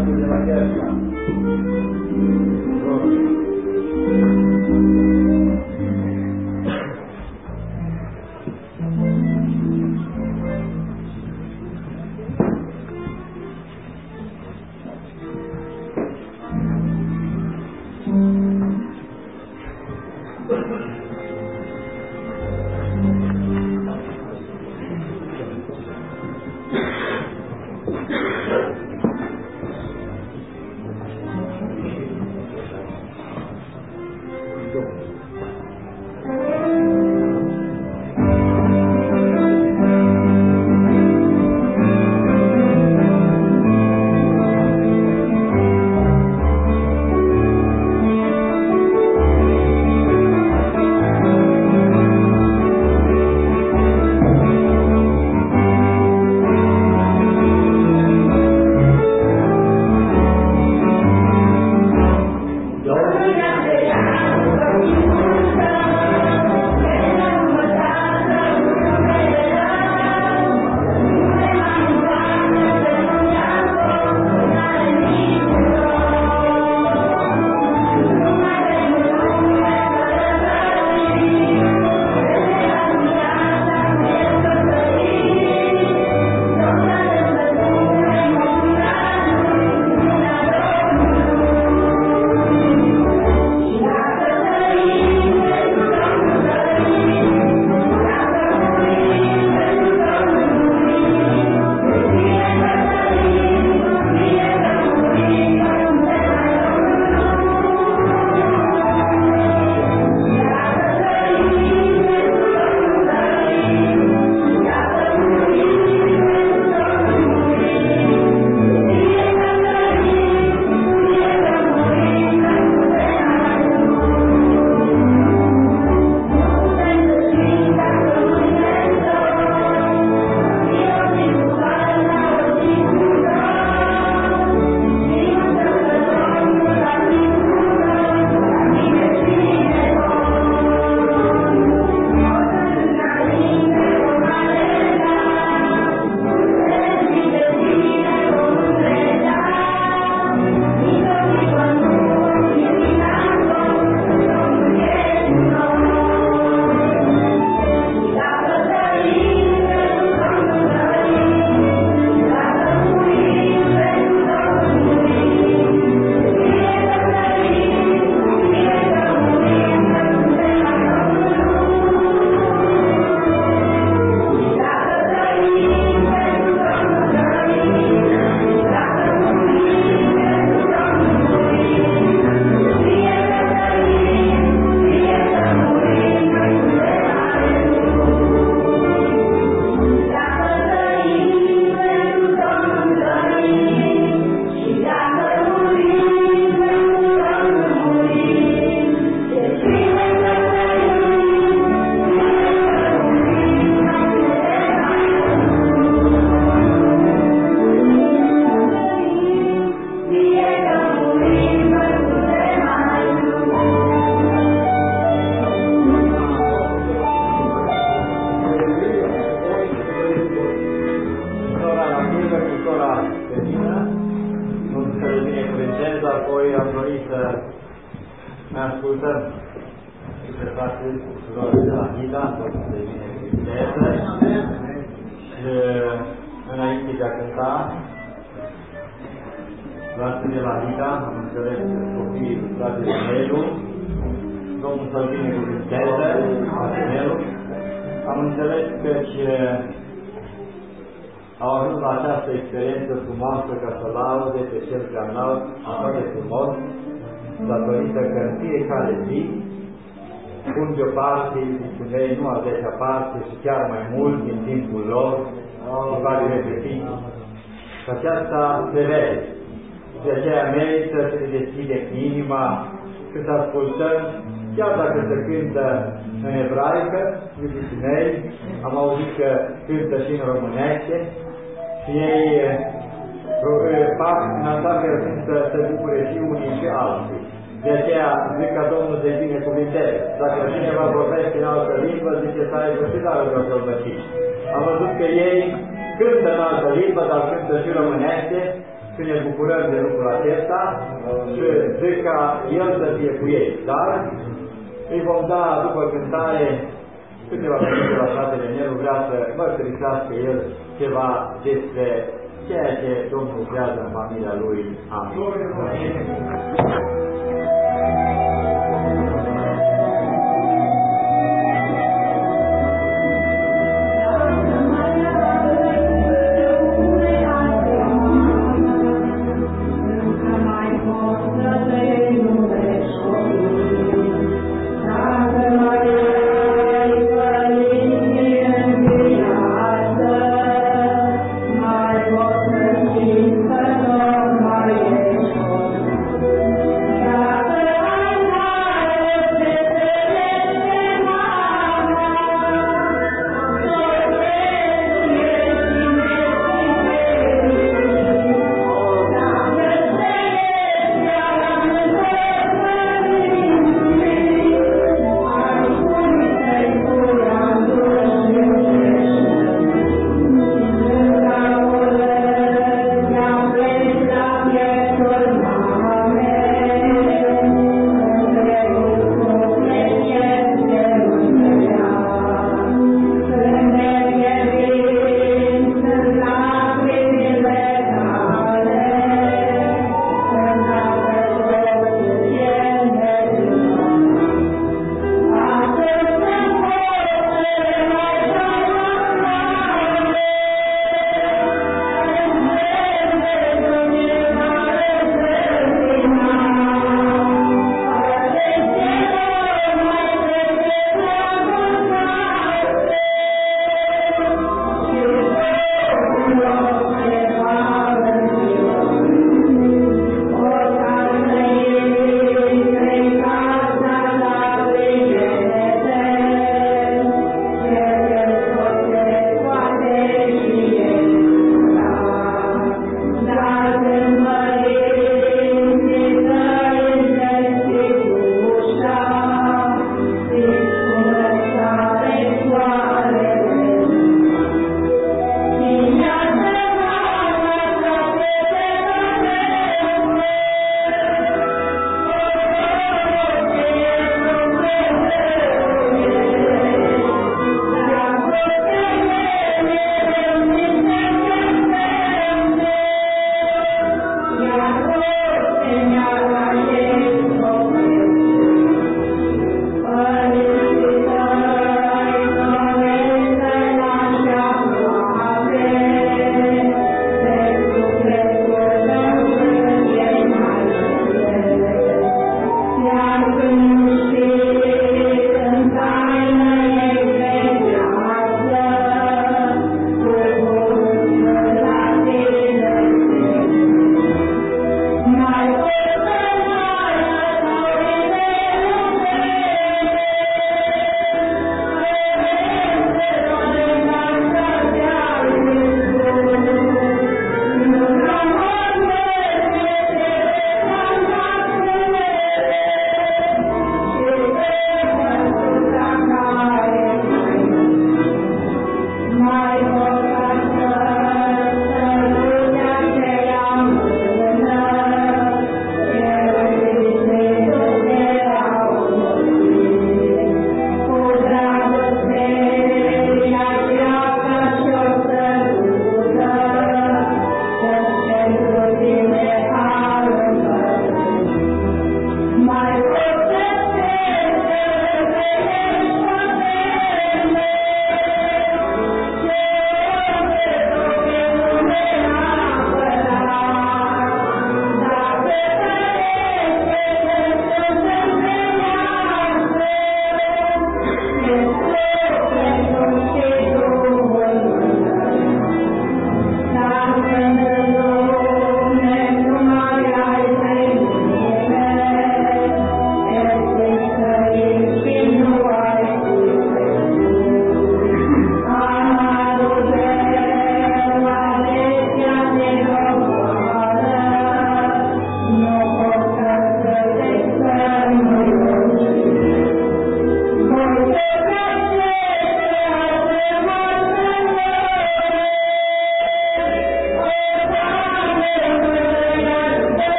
noastră de la Gherba. Înainte de a cânta, luați de la Lida, am înțeles copiii fratele Nelu, Domnul să-l binecuvânteze, fratele Nelu. Am înțeles că au ajuns la această experiență frumoasă ca să laude pe cel care înalt, așa de frumos, datorită că în fiecare zi pun deoparte iubiții mei, nu a 10-a parte și chiar mai mult din timpul lor, și fac repetiții. Și aceasta se vede. De aceea merită să ne deschidem inima când ascultăm, chiar dacă se cântă în ebraică, iubiții mei, am auzit că cântă și în românește și ei fac în așa fel să se bucure și unii și alții. De aceea zic ca Domnul să-i binecuvânteze. Dacă cineva vorbește în altă limbă, zice să aibă și darul de sălbătici. Am văzut că ei cântă în altă limbă, dar cântă și românește, și ne bucurăm de lucrul acesta și zic ca El să fie cu ei. Dar îi vom da după cântare câteva cuvinte la fratele Nelu, vrea să mărturisească el ceva despre ceea ce Domnul lucrează în familia lui. Amin.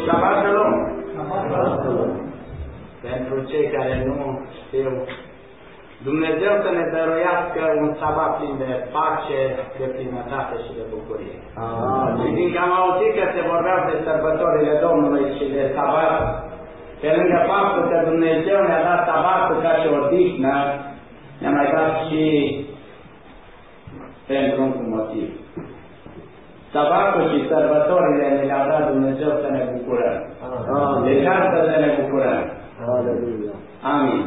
Șabat Shalom. Pentru cei care nu știu, Dumnezeu să ne dăruiască un sabat plin de pace, de plinătate și de bucurie. Și fiindcă am auzit că se vorbeau de sărbătorile Domnului și de sabat, pe lângă faptul că Dumnezeu ne-a dat sabatul ca și odihnă, ne-a mai dat și pentru un motiv. Sabatul și sărbătorile ne le-a dat Dumnezeu să ne bucurăm. Deci asta să ne bucurăm. Amin.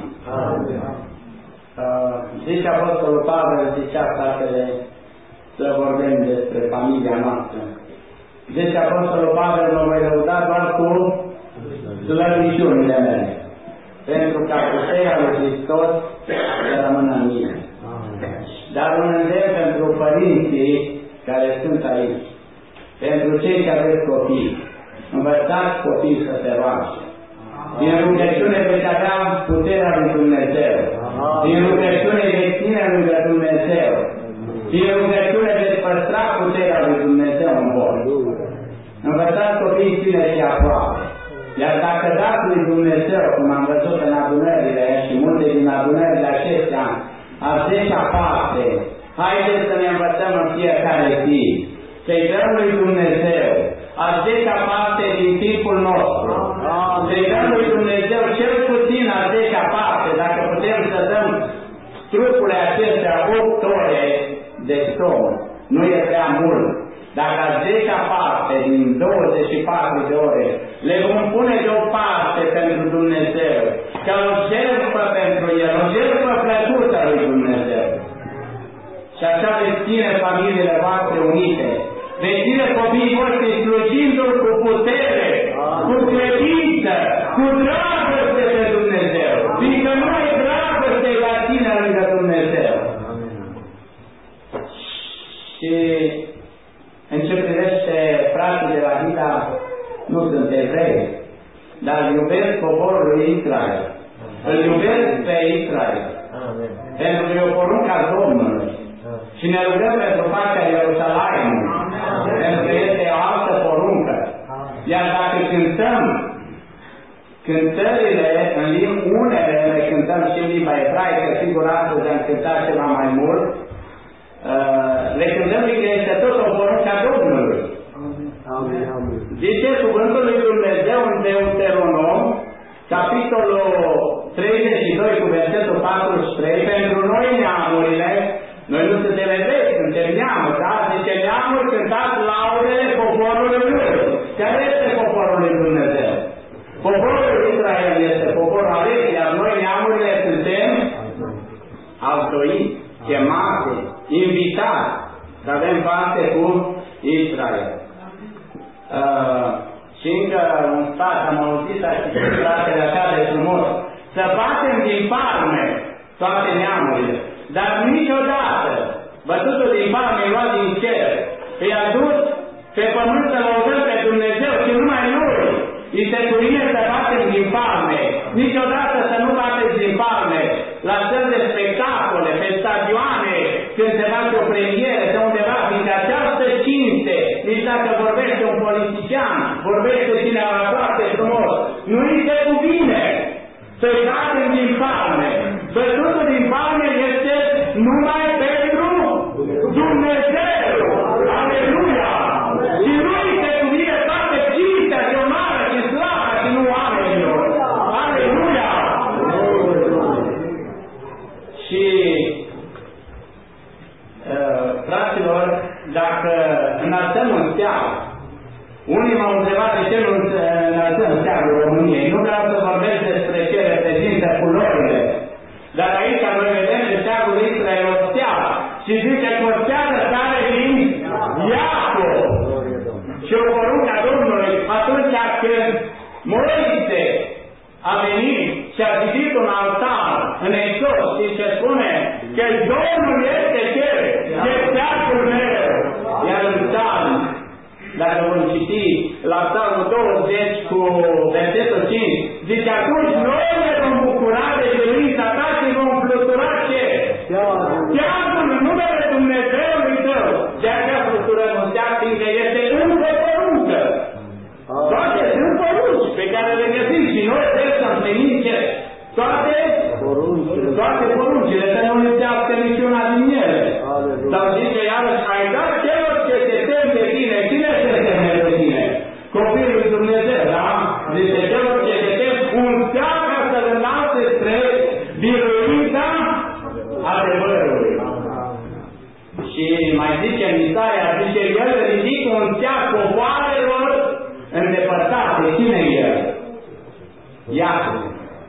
Zice Apostolul Pavel, zicea fratele, să vorbim despre familia noastră. Zice Apostolul Pavel, mă voi lăuda doar cu slăbiciunile mele, pentru ca puterea lui Hristos să rămână în mine. Dar un îndemn pentru părinții care sunt aici, pentru cei care aveți copii, învățați copiii să se roage. Din rugăciune veți avea puterea lui Dumnezeu. Din rugăciune veți ține lângă Dumnezeu. Din rugăciune veți păstra puterea lui Dumnezeu în voi. Învățați copiii tineri și aproape. Iar dacă dați lui Dumnezeu, cum am văzut în adunările și multe din adunările acestea, a 10-a parte, haideți să ne învățăm în fiecare zi, să-i dăm lui Dumnezeu a 10-a parte din timpul nostru, să-i dăm lui Dumnezeu cel puțin a 10-a parte, dacă putem să dăm trupurile acestea 8 ore de somn, nu e prea mult. Dacă a 10-a parte din 24 de ore le vom pune deoparte pentru Dumnezeu, ca o jertfă pentru El, o jertfă plăcută lui Dumnezeu. Și așa veți ține familiile voastre unite, veți ține copiii voștri slujind-L cu putere, cu credință, cu dragoste de Dumnezeu, fiindcă numai dragoste va ține lângă Dumnezeu. Și în ce privește frații de la Vida, nu sunt evrei, dar iubesc poporul lui Israel. Îl iubesc pe Israel. Pentru că e o poruncă a Domnului. Și ne rugăm pentru pacea Ierusalimului. Pentru că este o altă poruncă. Iar dacă cântăm cântările în limbi, unele le cântăm și în limba ebraică, sigur astăzi am cântat ceva mai mult, le cântăm că este tot o poruncă a Domnului. Zice cuvântul lui Dumnezeu în Deuteronom, capitolul 32 cu versetul 43, pentru noi neamurile, noi nu suntem evrei, suntem neamuri, da? Zice neamuri, cântați laudele poporului lui. Care este poporul lui Dumnezeu? Poporul Israel este poporul ales, iar noi neamurile suntem altoiți, chemate, invitați să avem parte cu Israel. Și încă un stat, am auzit acest fratele așa de frumos, să batem din palme toate neamurile, dar niciodată bătutul din palme e luat din cer, îi a dus pe pământ să lăudăm pe Dumnezeu și numai noi îi se cuvine să batem din palme, niciodată să nu bateți din palme la țări de spectacole, pe stadioane, când se face o premieră sau undeva, fiindcă această cinste, nici dacă vorbește un politician, vorbește cineva foarte frumos, nu îi se cuvine să-i batem din palme. Bătutul din palme este numai pentru Dumnezeu. Aleluia! Și nu îi se cuvine toată cinstea și onoarea și slava și nu oamenilor. Aleluia! Și fraților, dacă înălțăm un steag, unii m-au întrebat de ce nu înălțăm steagul României. Nu vreau să vorbesc despre ce reprezintă culorile, dar aici noi vedem de steagul Israel o steagă și zice că o steagă care din Iacov. Și o poruncă a Domnului atunci când Moise a venit și a zidit un altar în Exod și se spune că Domnul este cel, e steagul meu. Iar în Psalm, dacă vom citi la Psalmul 20 cu versetul 5, zice atunci noi ne vom bucura de credința ta și vom flutura ce? Steagul în numele Dumnezeului tău. De aceea fluturăm un steag, fiindcă este încă poruncă. Toate sunt poruncă. poruncile, să nu lipsească niciuna din ele. Sau zice iarăși, ai dat celor ce se tem de tine. Cine se teme de tine? Copilul lui Dumnezeu, da? Zice celor ce se tem, un steag să înalțe spre biruința adevărului. Și mai zice în Isaia, zice, el ridică un steag popoarelor îndepărtate. Cine e el? Iacov.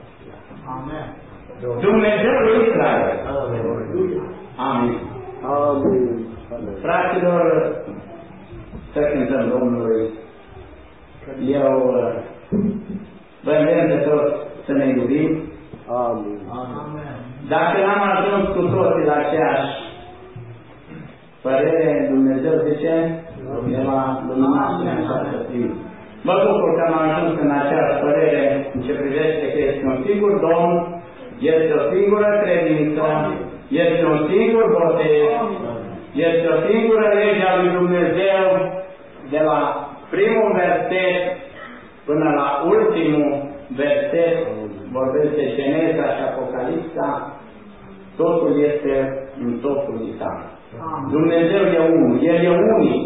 Dumnezeul Israel. Amin. Fraților, să cântăm Domnului. Eu vă îndemn pe toți să ne iubim. Dacă n-am ajuns cu toții la aceeași părere, Dumnezeu zice, ne va lumina și ne așa să fim. Mă bucur că am ajuns în aceeași părere în ce privește că este un singur Domn, este o singură credință, este un singur botez, este o singură lege a lui Dumnezeu, de la primul verset până la ultimul verset, vorbește Geneza și Apocalipsa, totul este în totul unitar. Dumnezeu e unul, El e unic.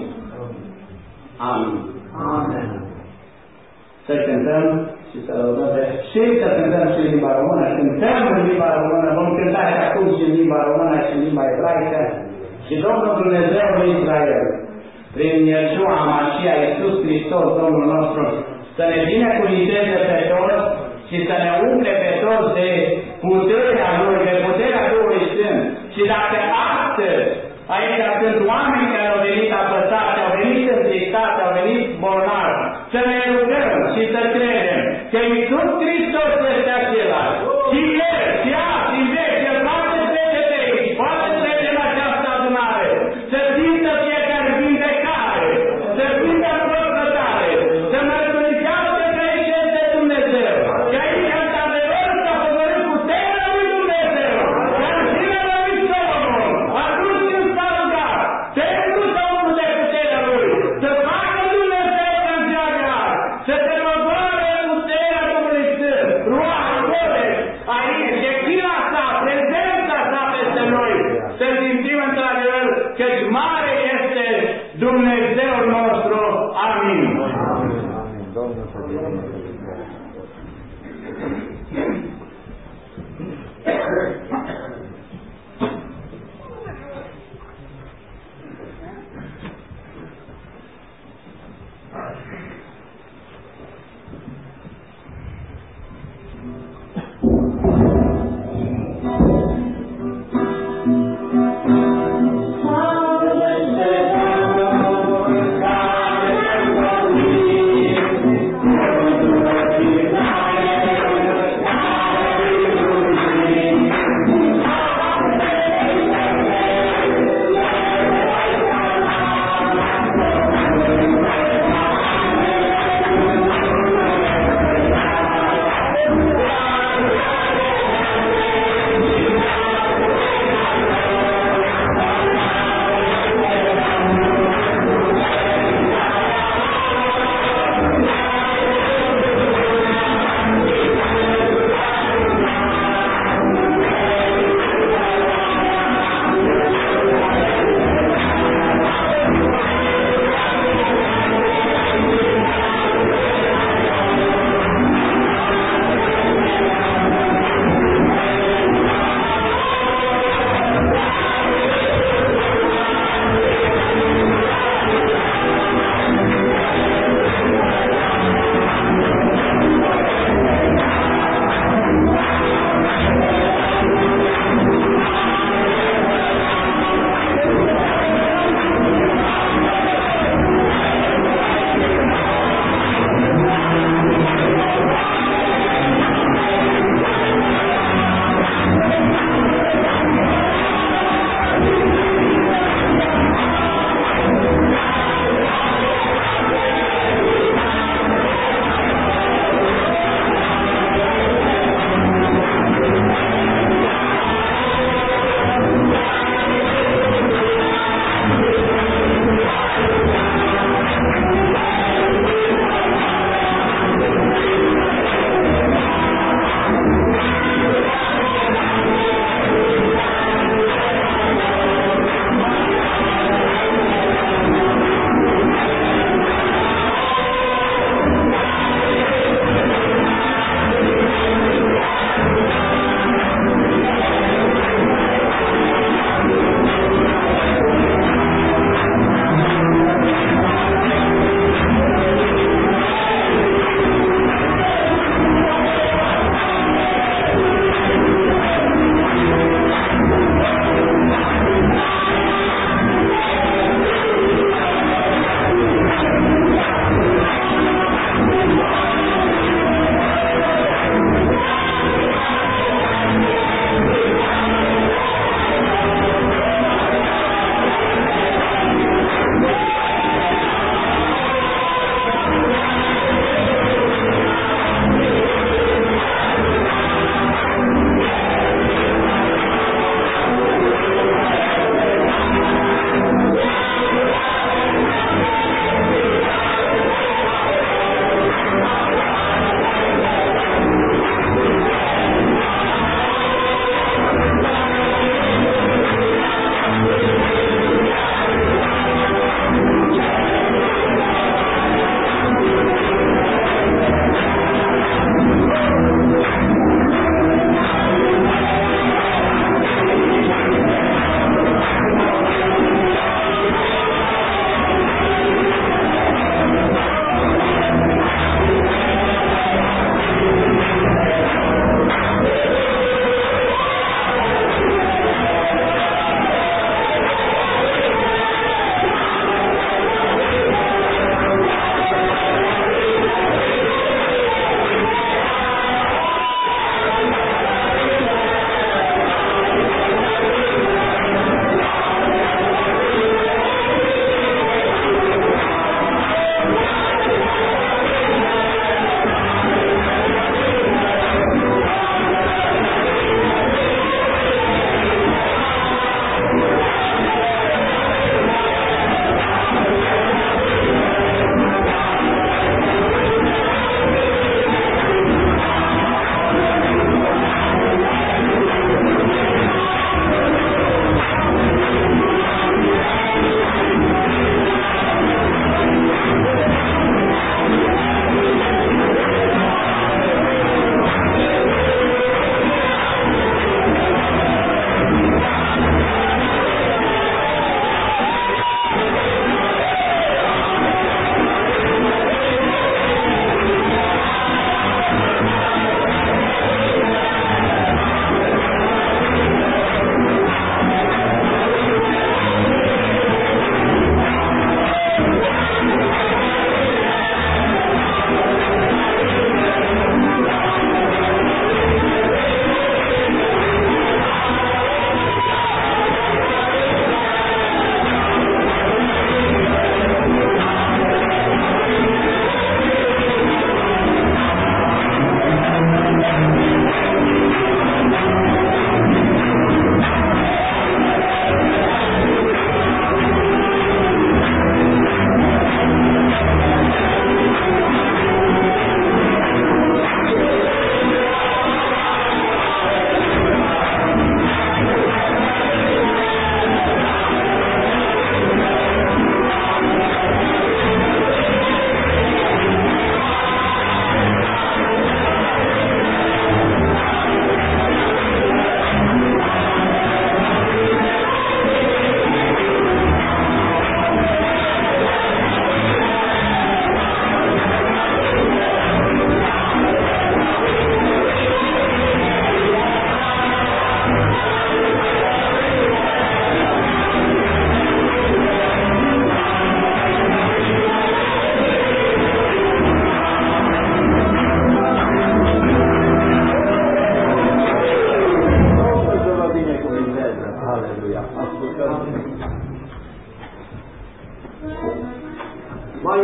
Amin. Amen. Să cântăm și să rugăm și să cântăm și în limba română. Cântăm în limba română, vom cânta și acum și în limba română și în limba ebraică. Și Domnul Dumnezeu lui Israel, prin Iesua Mașia, Iisus Hristos, Domnul nostru, să ne binecuvinteze pe toți și să ne umple pe toți de puterea Lui, de puterea Duhului Sfânt. Și dacă astăzi aici sunt oameni care au venit apăsați, au venit întristați, au venit bolnavi, să ne rugăm și să credem că Iisus Hristos este același. Și El, și azi, și în veci, El poate trece de aici, poate trece în această adunare, să simtă fiecare vindecare, să simtă prospătare, să mărturisească că aici este Dumnezeu, că aici într-adevăr s-a făcut puterea lui Dumnezeu, că în zilele lui Solomon, atunci când s-a rugat, pentru să umple de puterea Lui, să facă Dumnezeu să înțeleagă, să se măgoare puterea Duhului Sfânt, Ruach Codex, aici, șechina sa, prezența sa peste noi, să simțim într-adevăr căci mare este Dumnezeul nostru. Amin. Amin. Domnul să binecuvânteze. Thank you.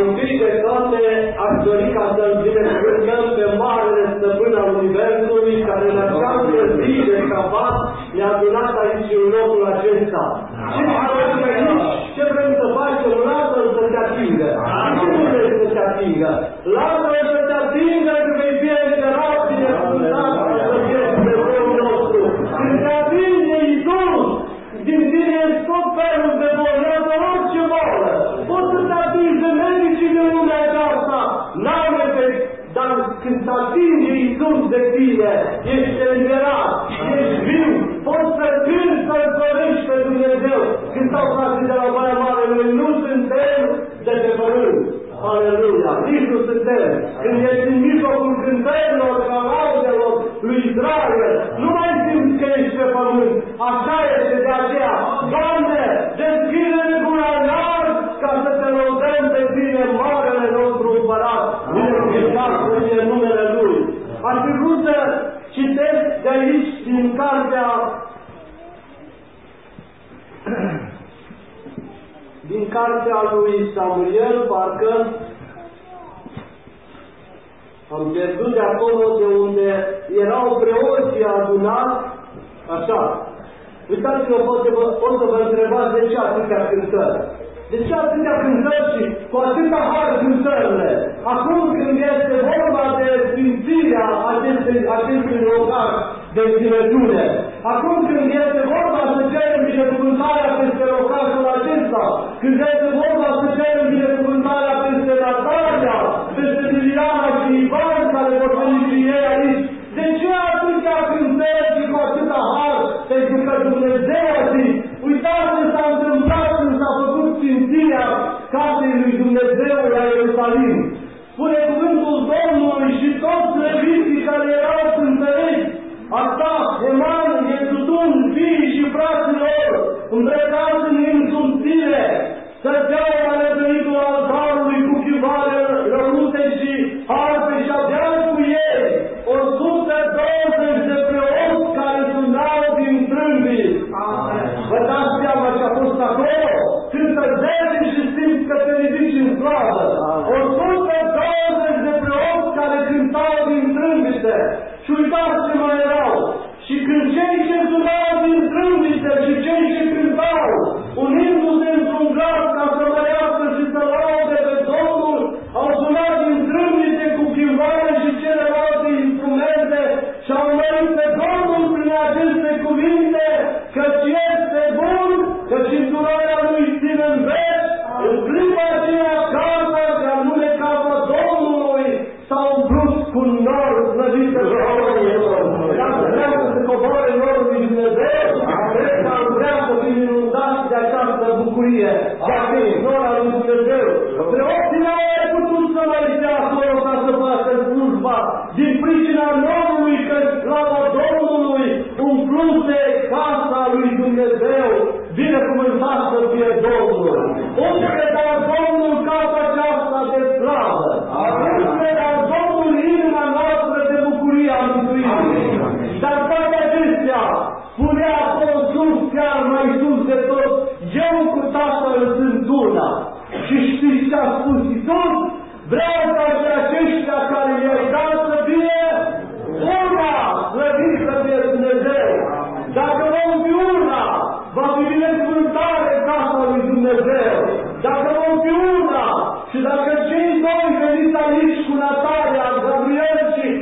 întâi de toate, aș dori ca să-L binecuvântăm pe Marele Stăpân al Universului, care în această zi de Șabat ne-a adunat aici în locul acesta. Și ce vrem să facem? Lasă-L să te atingă. Ce nu vrei să te atingă? Lasă-L să te atingă, că vei fi îngerat, binecuvântat, să fie Dumnezeul nostru. Când te atinge Iisus, din tine ești tot felul de bolnăvă, orice boală. Poți să te atingi de medicii de lumea aceasta, n-au efect, dar când te atinge Iisus de tine, ești eliberat, ești viu, poți să cânti, să-L slăvești pe Dumnezeu. Când stau frații de la Baia Mare, noi nu suntem de pe pământ. Aleluia! Nici nu suntem. Când ești în mijlocul cântărilor, ca laudelor lui Israel, nu mai simți că ești pe pământ. Așa este de aceea. Doamne, deschide-ne gura iar ca să te lăudăm pe tine, Marele nostru Împărat, binecuvântat să fie numele Lui. Aș fi vrut să citesc de aici, din cartea lui Samuel, parcă am pierdut de acolo de unde erau preoții adunați, așa. Uitați-vă, pot să vă întrebați de ce atâtea cântări. De ce atâtea cântări și cu atâta har cântările? Acum când este vorba de sfințirea acestui locaș de înțelepciune, acum când este vorba să cerem binecuvântarea peste locașul acesta, când este vorba să cerem binecuvântarea peste Natalia, peste Liliana și Ivan, care vor veni și ei aici, de ce atâtea cântări și cu atâta har? Pentru că Dumnezeu a zis, uitați ce s-a întâmplat când s-a făcut sfințirea casei lui Dumnezeu la Ierusalim. Spune cuvântul Domnului și toți leviții care erau cântăreți, Asaf, Heman, Iedutun, fiii și frații lor, îmbrăcați în insultire, stăteau la lăzăritul altarului cu chivale răute și harpe și aveau cu ei 120 de preoți care sunau din trâmbii. Vă dați seama ce a fost acolo? Cântă zece și simți că te ridici în slavă. 120 de preoți care cântau din trâmbițe. Și uitați ce mai erau. Și când cei ce sunau din trâmbițe și cei ce cântau, unindu-se într-un glas ca să mărească și să laude pe Domnul, au sunat din trâmbițe cu chivale și celelalte instrumente și au mărit pe Domnul prin aceste cuvinte, căci este bun, căci îndurarea lui ține în veci, în clipa aceea casa, ca nume casa Domnului, s-a umplut cu nor slăvită de Domnul. Dacă vrea să se coboare norul lui Dumnezeu, cred că am vrea să fim inundați de această bucurie, de acest nor al lui Dumnezeu. Preoții n-au mai putut să mai stea acolo ca să facă slujba, din pricina norului că slava Domnului umpluse casa lui Dumnezeu, binecuvântat să fie Domnul. Umple dar Domnul casa aceasta de slavă, umple dar Domnul inima noastră de bucuria mântuirii. Dar toate acestea, spunea acolo sus, chiar mai sus de tot, eu cu Tatăl sunt una. Și știți ce a spus Iisus? Vreau ca și aceștia care i-ai dat să fie una, slăvit să fie Dumnezeu. Dacă vom fi una, va fi binecuvântare casa lui Dumnezeu. Dacă vom fi una și dacă cei doi veniți aici cu Natalia, Gabriel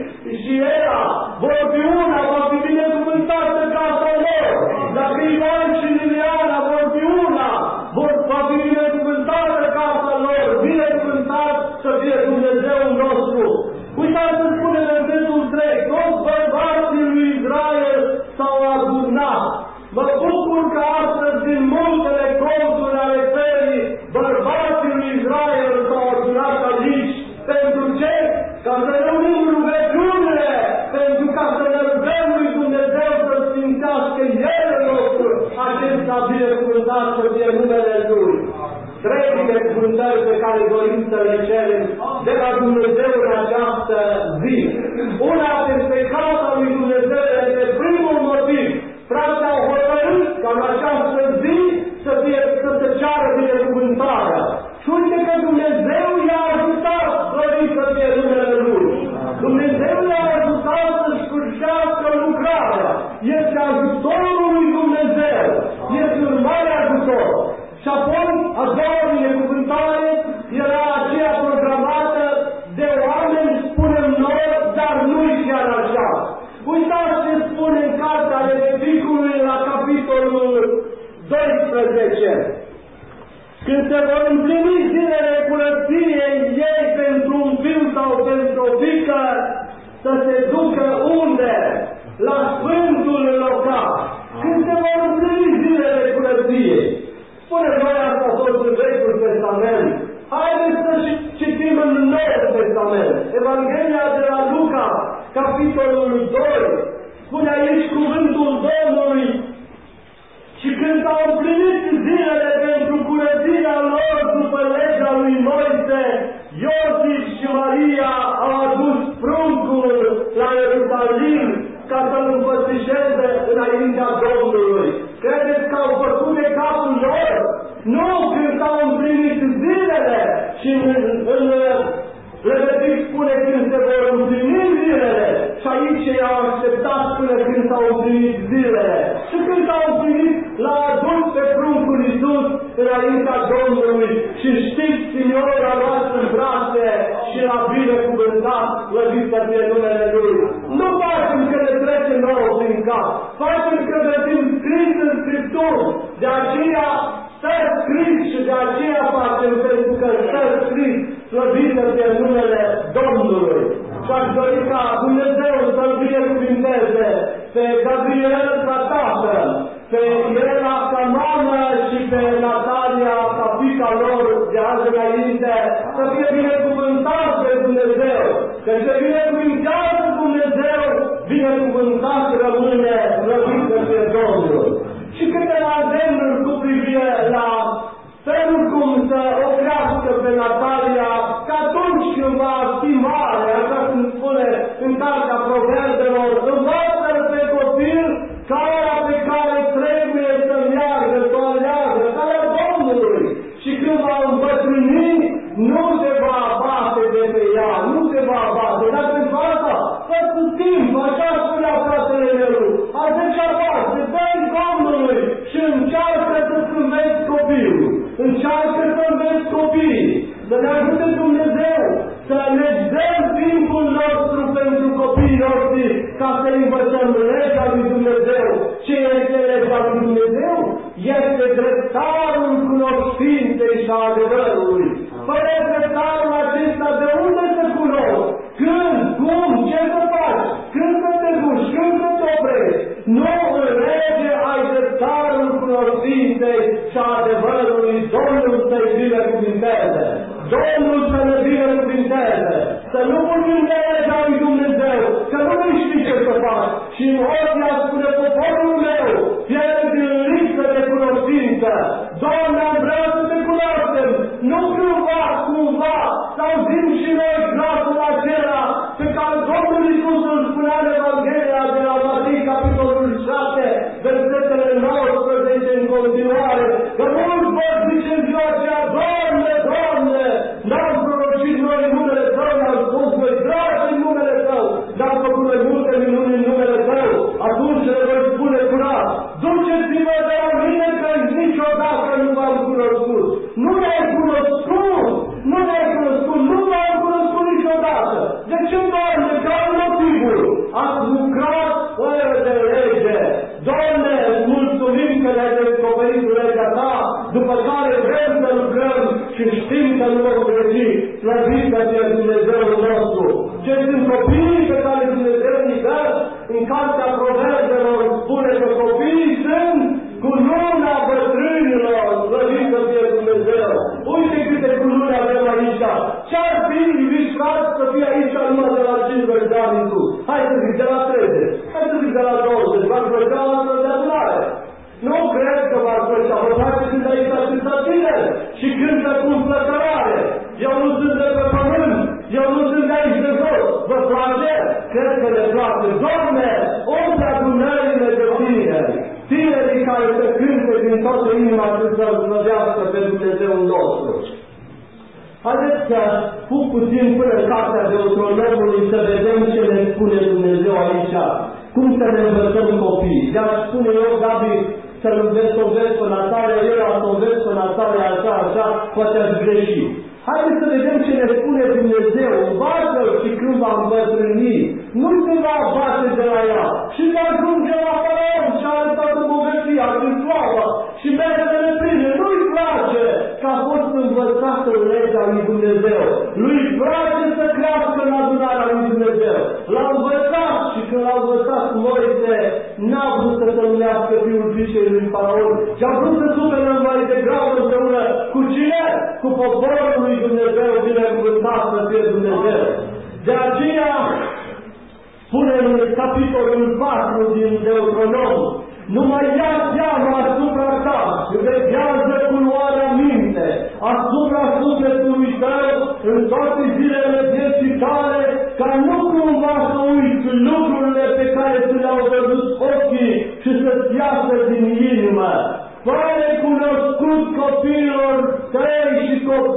și Ela vor fi una, va fi binecuvântată casa lor. Dacă Ivan și Liliana vor fi una, va fi binecuvântată casa lor, binecuvântat să fie Dumnezeul nostru. Uitați să spune versetul 3, toți bărbații lui Israel s-au adunat. Mă bucur că astăzi din multele colțuri ale țării, bărbații lui Israel s-au adunat aici. Pentru ce? Ca să ne unim rugăciunile, pentru ca să ne rugăm lui Dumnezeu să sfințească El nostru, acesta binecuvântat să fie numele Lui. Trei binecuvântări pe care dorim să le cerem de la Dumnezeu în această zi. Una peste casa lui Dumnezeu este primul motiv. Frații au hotărât ca în această zi să se ceară binecuvântarea. Și uite că Dumnezeu i-a Uitați ce spune în cartea Leviticului la capitolul 12. Când se vor împlini zilele curăției ei pentru un fiu sau pentru o fiică, să se ducă unde? La Sfântul Locaș. Când se vor împlini zilele curăției. Spune noi asta a fost în Vechiul Testament. Haideți să citim în Noul Testament. Evanghelia de la Luca, capitolul 2. Spune aici cuvântul Domnului. Și când s-au împlinit zilele pentru curățirea lor după legea lui Moise, Iosif și Maria au adus pruncul la Ierusalim ca să-l împățișeze înaintea Domnului. Credeți că au făcut de capul lor? Nu, când s-au împlinit zilele și în Levitic spune când se vor împlini zilele și aici ei au așteptat până când s-au împlinit zilele. Și când s-au împlinit, l-a adus pe pruncul Iisus înaintea Domnului și știți, Signora a luat în brațe și l-a binecuvântat, slăvit să fie numele Lui. Nu facem că ne trece nouă prin cap, facem că găsim scris în Scripturi, de aceea stă scris și de aceea facem, pentru că stă scris, slăvit să fie numele Domnului. Și aș dori ca Dumnezeu să-L binecuvinteze pe Gabriel ca tată, pe Irena ca mamă și pe Natalia ca fiica lor de azi înainte, să fie binecuvântat de Dumnezeu. Că se binecuvintează Dumnezeu, binecuvântat rămâne, slăvit să fie Domnul. Și câteva îndemnuri cu privire la felul cum să o crească pe Natalia, că atunci când va fi mare, așa cum spune în cartea Proverbenor, învață-l pe copil calea pe care trebuie să meargă, să o aleagă, calea Domnului. Și când va îmbătrâni, nu se va abate de pe ea, nu se va abate. Dar pentru asta, fă cu timp, așa spunea fratele meu, a 10-a parte, dă-i Domnului și încearcă să-ți înveți copilul. Încearcă să înveți copiii, să ne ajute Dumnezeu, să ne dăm timpul nostru pentru copiii noștri, ca să învățăm legea lui Dumnezeu. Ce este legea lui Dumnezeu? Este dreptarul cunoștinței și a adevărului. Fără dreptarul acesta, de unde să cunoști? Când? Cum? Ce să faci? Când să te duci? Când să te oprești? Nu în lege ai dreptarul cunoștinței și a adevărului. Domnul să-i binecuvinteze. Domnul să ne binecuvinteze. Să nu vorbim de legea lui Dumnezeu, că nu știi ce să faci. Și în Osia spune poporul meu, pierde din lipsă de cunoștință. Doamne, am vrea să te cunoaștem. Nu cumva, să auzim și noi glasul acela pe care Domnul Iisus îl spunea în Evanghelia de la Matei, capitolul 7, versetele 19 în continuare, că mulți vor zice în ziua aceea, Doamne, Doamne, n-am prorocit noi în numele Tău, ne-am spus noi dragi în numele Tău, n-am făcut noi multe minuni în numele Tău, atunci le voi spune curat, duceți-vă de la mine că niciodată nu v-am cunoscut. Nu ne-ai cunoscut, nu ne-ai cunoscut, nu v-am cunoscut niciodată. De ce, Doamne, care motivul? Ați lucrat fără de lege. Doamne, îți mulțumim că ne-ai descoperit legea Ta, după care vrem să lucrăm și știm că nu vom greși. Slăvit să fie Dumnezeul nostru. Ce sunt copiii pe care Dumnezeu îi dă? În cartea Proverbenor spune că copiii sunt cu luna bătrânilor. Slăvit să fie Dumnezeu. Uite câte cununi avem aici. Ce-ar fi mișcat să fie aici numai de la 50 de ani în sus? Hai să zic de la 30, hai să zic de la 20, v-ar plăcea la astfel de adunare. Nu cred că v-ar plăcea, vă face când aici atâta tineri și cântă cu înflăcărare. Eu nu sunt de pe pământ, eu nu sunt de aici de jos. Vă place? Cred că le place. Doamne, unde adunările de tineri? Tinerii care să cânte din toată inima și să-L slăvească pe Dumnezeul nostru. Haideți să fug puțin până în cartea Deuteronomului să vedem ce ne spune Dumnezeu aici. Cum să ne învățăm copiii. De-aș spune eu, Gabi, să-l înveți pe Natalia, eu să o înveți pe Natalia așa, poate aș greși. Haideți să vedem ce ne spune Dumnezeu. Învață-l și când va îmbătrâni, nu se va abate de la ea. Și va ajunge la Faraon și are toată bogăția, și slava, și merge de pline. Nu-i place că a fost învățată legea lui Dumnezeu. Lui place să crească în adunarea lui Dumnezeu. L-a învățat și când l-a învățat Moise, n-a vrut să se numească fiul fiicei lui Faraon, și a vrut să sufere mai degrabă împreună cu cine? Cu poporul lui Dumnezeu, binecuvântat să fie Dumnezeu. De aceea spune în capitolul 4 din Deuteronom: nu mai ia seama asupra ta și veghează cu luarea minte asupra sufletului tău în toate zilele vieții tale, ca nu cumva să uiți lucrurile pe care ți le-au văzut ochii și să-ți iasă din inimă. Fă-le cunoscut copiilor tăi și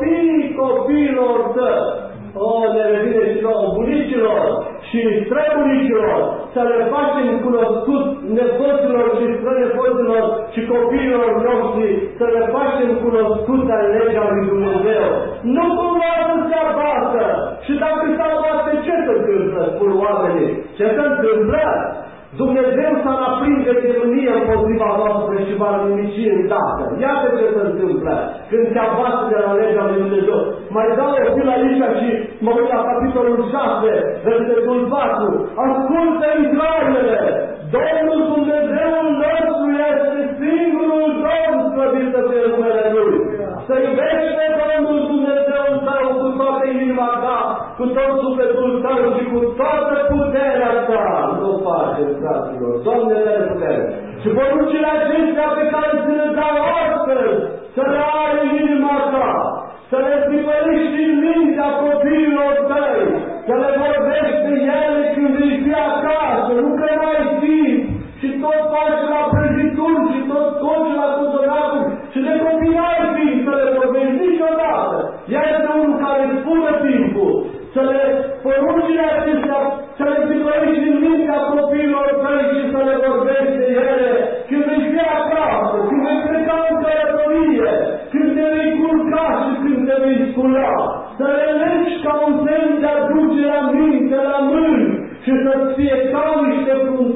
copiilor tăi. Ne revine și nouă bunicilor și străbunicilor să le facem cunoscut nepoților și strănepoților și copiilor noștri, să le facem cunoscută legea lui Dumnezeu. Nu cumva să se abată. Și dacă se abate, ce se întâmplă, spun oamenii? Ce se întâmplă? Dumnezeu s-a aprinde de mânie împotriva noastră și va nimici îndată. Iată ce se întâmplă când se abate de la legea lui Dumnezeu. Mai dau o fil aici și mă uit la capitolul 6, versetul 4. Ascultă, Israelele! Domnul Dumnezeul nostru este singurul Domn, slăvit să fie numele Lui. Să iubește Domnul Dumnezeul tău cu toată inima ta, cu tot sufletul tău și cu toată puterea ta. Nu o face, fraților, Doamne, dă-ne putere. Și poruncile acestea pe care ți le dau astăzi, să le ai în inima ta, să le pripărești în mintea copiilor tăi, să le vorbești de ele când îi fii acasă, nu că n-ai timp și tot faci la prăjituri și tot coci la cozonacuri și de copii n-ai timp să le vorbești niciodată. Ea este unul care spune timpul, să le poruncile acestea, să le pripărești în mintea copiilor tăi și să le vorbești de ele când îi fii acasă, când îi pleca în călătorie, când te vei culca și când te vei scula, să le legi ca un semn de aducere a minte la mâini și să-ți fie ca niște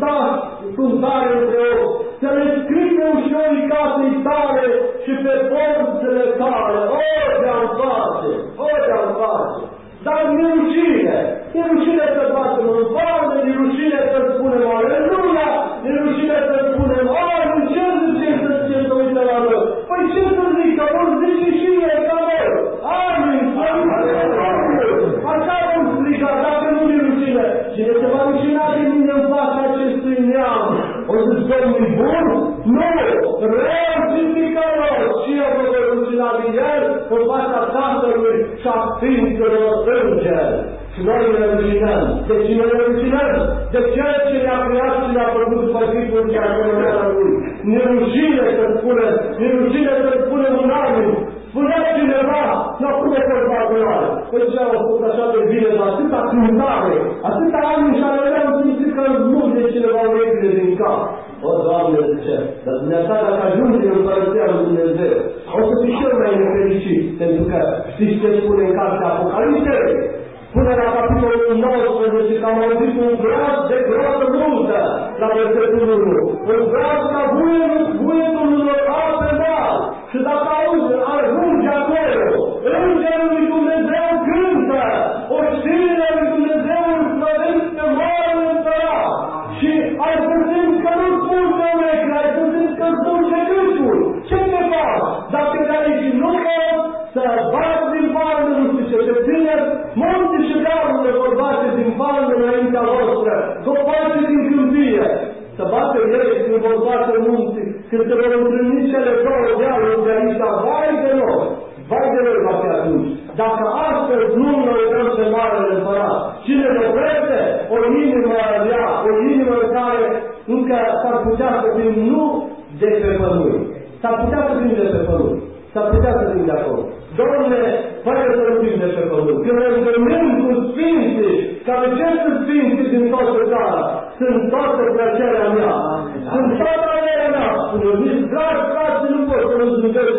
fruntare între ochi, să le scrii pe ușorii casei tale și pe porțile tale. De-am face! Dar mi-e rușine să batem în vară, mi-e rușine să spunem aleluia, mi-e rușine să spunem amin, ce ziceți să ziceți să uite la noi? Păi ce să zic, că vor zice și ei ca noi, amin, așa vom striga, dacă nu mi-e rușine. Cine se va rușina de mine în fața acestui neam? O zic, Domnul bun? Nu! Rău și ticălos! Și eu vă voi rușina din el în fața Tatălui și a Sfinților Îngeri. Și noi ne rușinăm. De cine ne rușinăm? De ceea ce ne-a creat și ne-a făcut păzitul și asemănarea lui. Ne rușine să spunem un amin. Spunea cineva, la cum e să-l fac gloare? Păi ce au fost așa de bine, la atâta cântare, atâta ani și alea am simțit că nu de cineva urechile din cap. O, Doamne, zice, dar dumneata dacă ajunge în Împărăția lui Dumnezeu, o să fii cel mai nefericit, pentru că știți ce spune în cartea Apocalipsei? Spune la capitolul 19 că am auzit un glas de groasă multă la versetul 1. Un glas ca buietul unor ape mari. Și dacă auzi, ajunge acolo. Îngerul lui Dumnezeu cântă. Oștirile lui Dumnezeu îl slăvesc pe mare împărat. Și ai să simți că nu spulge urechile, ai să simți că spulge gâtul. Ce te faci? Dacă de aici nu poți să bați din palme, nu știu ce, te țineți, munții și garurile vor bate din palme înaintea voastră, vor bate din câmpie. Să bate ei când vor bate munții, când se vor întâlni cele două dealuri de aici, vai de noi va fi atunci. Dacă astăzi nu lăudăm pe Marele Împărat, cine ne oprește? O inimă rea, o inimă în care încă s-ar putea să fim nu de pe pământ, s-ar putea să fim de pe pământ, s-ar putea să fim de acolo. Doamne, fără să nu fim de pe pământ, când ne întâlnim cu Sfinții, care ce sunt Sfinții din toată țara? Sunt toată plăcerea mea, sunt toată alerea mea, spune, nici dragi frații nu pot să nu zâmbesc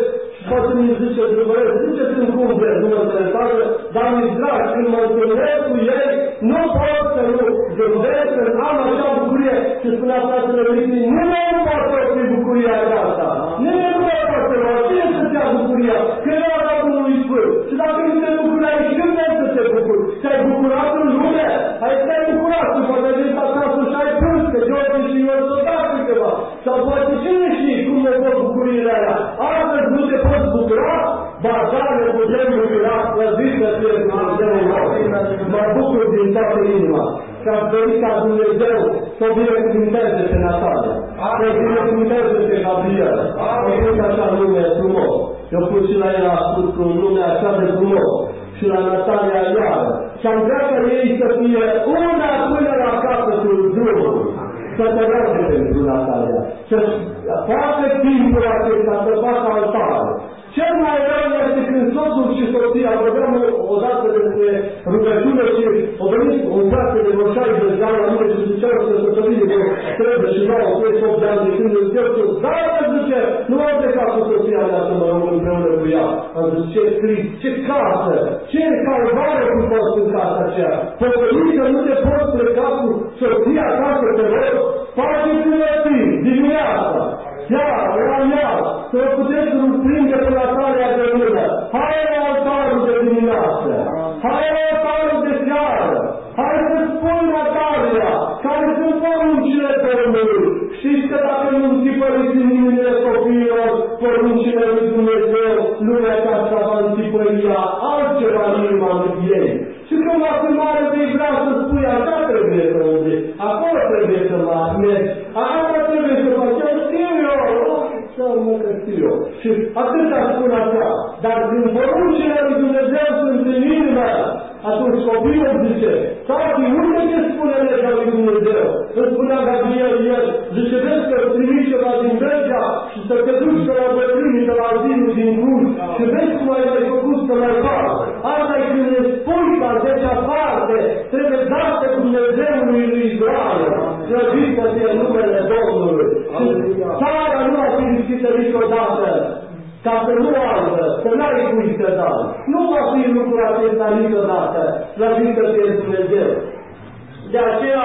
poate mi zice, ziceți în cum vreți, nu mă interesează, dar mi-e drag, când mă întâlnesc cu ei, nu pot să nu gândesc, că am așa bucurie, și spunea fratele Mitri, nimeni nu poate opri bucuria aceasta, nimeni nu poate opri, cine să-ți ia bucuria, că eu am dat Domnului Sfânt, și dacă nu te bucurai, când vrei să te bucuri? Te-ai bucurat în lume? Te-ai bucurat, și poate vezi acasă și ai plâns, că George și eu să dați câteva, sau poate cine știi cum ne pot bucuriile alea? Astăzi nu te poți bucura? Ba da, ne putem bucura, plăzit să fie Dumnezeul nostru. Mă bucur din toată inima că am dorit ca Dumnezeu să o binecuvinteze pe Natalia, să o binecuvinteze pe Gabriel, o pus așa nume frumos. Eu pus și la el a spus cu un nume așa de frumos și la Natalia iară. Și am vrea ca ei să fie una până la capătul drumului. Să te roage pentru Natalia, să facă timpul acesta, să facă altarul. Cel mai rău este când soțul și soția, vorbeam odată despre rugăciune și o venit un frate de vreo 60 de ani la mine și ziceau să se sătărie de 39-38 de ani de când îl ziceau, dar zice, nu am plecat cu soția mea să mă rog împreună cu ea. Am zis, ce scris, ce casă, ce calvară cu poți în casa aceea. Păcălită, nu te poți pleca cu soția acasă, te rog, faceți-le dimineața. Ia, la ea, să vă puteți prinde pe Natalia de mână. Hai la altarul de dimineață, hai la altarul de seară, hai să spui Natalia, care sunt poruncile Domnului. Știți că dacă nu întipăriți în inimile copiilor poruncile lui Dumnezeu, lumea aceasta va întipăria altceva în inima ei. Și când la filmare vei vrea să spui, așa trebuie să umbli, acolo trebuie să mă mergi, așa trebuie să faci, eu știu eu, mă că știu eu. Și atâta spun așa, dar când poruncile lui Dumnezeu sunt în inimă, atunci copilul zice, tati, uite ce spune legea lui Dumnezeu. Îmi spunea Gabriel ieri, zice, vezi că îți trimiți ceva din Belgia și să te duci pe la bătrânii, pe la azilul din Cluj și vezi cum ai făcut să mai faci. Asta e când ne spui că a 10-a parte trebuie dată Dumnezeului lui Israel, slăvit să fie numele Domnului. Și țara nu a fi lipsită niciodată, ca să nu aibă, să n-ai cui să dai. Nu va fi lucrul acesta niciodată, slăvit să fie Dumnezeu. De aceea,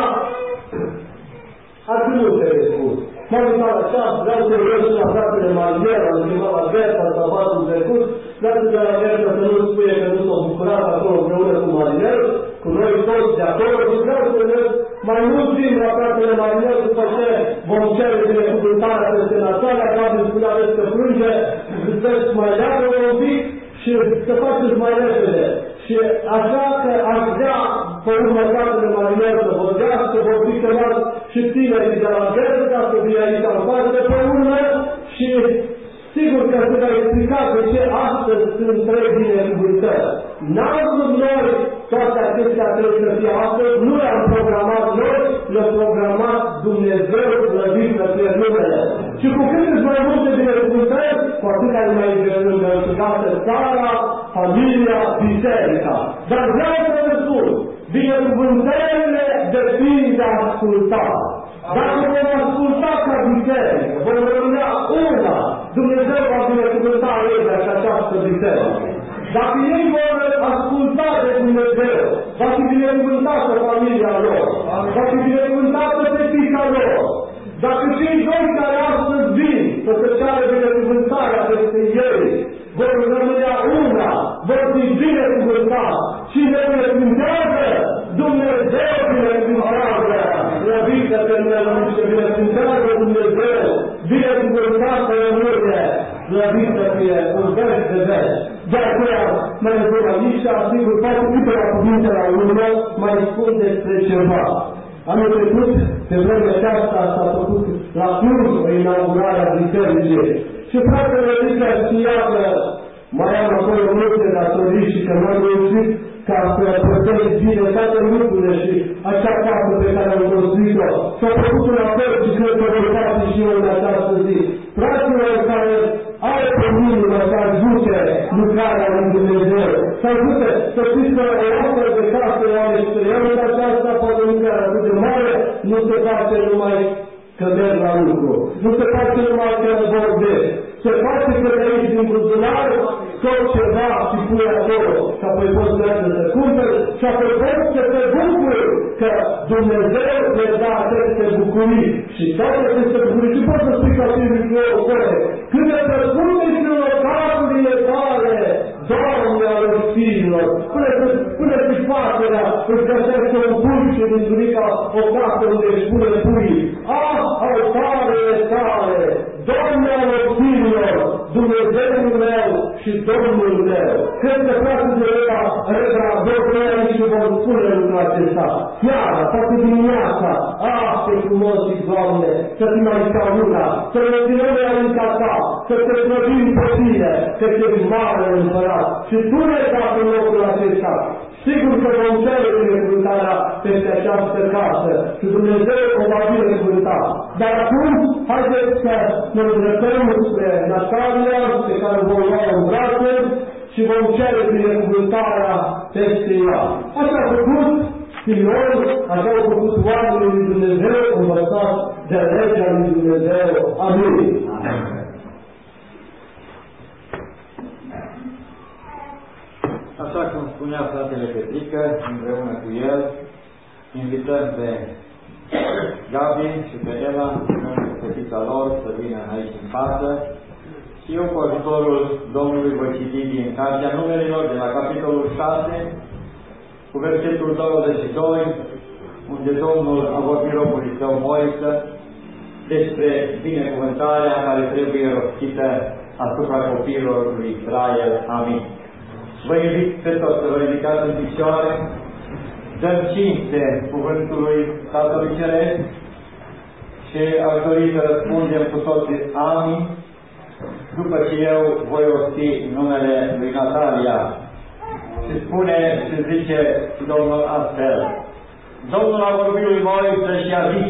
atât nu trebuie spus. M-am uitat așa, vreau să rog și la fratele Mariel, am întrebat la Berta, sabatul trecut, fratele de la Berta să nu spune că nu s-au bucurat acolo împreună cu Mariel, cu noi toți de acolo, și vreau să ne mai mult timp la fratele Mariel, după ce vom cere binecuvântarea peste Natalia, care îmi spunea că plânge, ziceți mai leagă un pic și să faceți mai repede. Și așa că aș vrea pe urmă fratele Mariel să vorbească, vor fi chemați și tinerii de la Berta, să fie aici în față de pe urmă și sigur că se va explica de ce astăzi sunt 3 binecuvântări. N-am vrut noi toate acestea trebuie să fie astăzi, nu le-am programat noi, le-a programat Dumnezeu, slăvit să fie numele. Și cu cât îți mai multe binecuvântări, cu atât ai mai învățăgată țara, familia, biserica. Dar vreau să vă spun, binecuvântările depind de ascultat. Dacă vom asculta ca biserică, vom rămânea una, Dumnezeu va binecuvânta legea și această biserică. Dacă ei vor asculta de Dumnezeu, va fi binecuvântată familia lor, va fi binecuvântată fetița lor. Dacă cei doi care astăzi vin să se ceară binecuvântarea peste ei, vor rămânea una, vor fi binecuvântați. Cine binecuvântează, Dumnezeu binecuvântează. Slăvită că ne rămâne binecuvântează Dumnezeu, binecuvântată rămâne, slăvită fie un vers de vers. De aceea, mai spun aici și asigur, poate câteva cuvinte la urmă, mai spun despre ceva. Anul trecut, pe vremea aceasta, s-a făcut la Cluj o inaugurare a bisericii. Și fratele Rica știa că mai am acolo multe datorii și că m-am reușit ca să protezi bine toate lucrurile și acea casă pe care am construit-o. S-a făcut un apel și cred că voi face și eu în această zi. Fraților care au pe inimă să ajute lucrarea lui Dumnezeu, să ajute să știți că o astfel de casă o are experiență aceasta, poate lucrarea atât de mare, nu se face numai că merg la lucru. Nu se face numai că vorbesc. Se face că de aici din buzunar Dumnezeu le dă aceste bucurii și toate aceste bucurii, și poți să spui ca fiul meu, când te răspunde și în localurile tale, Doamne al fiilor, pune-ți facerea, îți găsește un pulce din dunica o casă unde își pune puii. Altarele tale, Doamne al fiilor, Dumnezeul meu și Domnul meu. Cred că frații de redactori și vor spune lucrul acesta. Chiar, toată dimineața, ce frumos și Doamne, să fim aici una, să ne ținem aici ta, să te slăbim pe tine, că ești mare împărat. Și tu ne dați în locul acesta. Sigur că vom cere binecuvântarea peste această casă și Dumnezeu o va binecuvânta. Dar acum, haideți să ne îndreptăm spre Natalia, pe care o vom lua în brațe și vom cere binecuvântarea peste ea. Așa a făcut Simeon, așa au făcut oamenii lui Dumnezeu, învățați de legea lui Dumnezeu. Amin. Așa cum spunea fratele Petrică, împreună cu el, invităm pe Gabi și pe Ela, împreună cu fetița lor, să vină aici în față. Și eu, cu ajutorul Domnului, voi citi din Cartea Numerilor, de la capitolul 6, cu versetul 22, unde Domnul a vorbit robului său Moise despre binecuvântarea care trebuie rostită asupra copiilor lui Israel. Amin. Vă invit pe toți să vă ridicați în picioare, dăm cinste cuvântului Tatălui Ceresc și aș dori să răspundem cu toții amin, după ce eu voi rosti numele lui Natalia. Și spune și zice Domnul astfel: Domnul a vorbit lui Moise și a zis: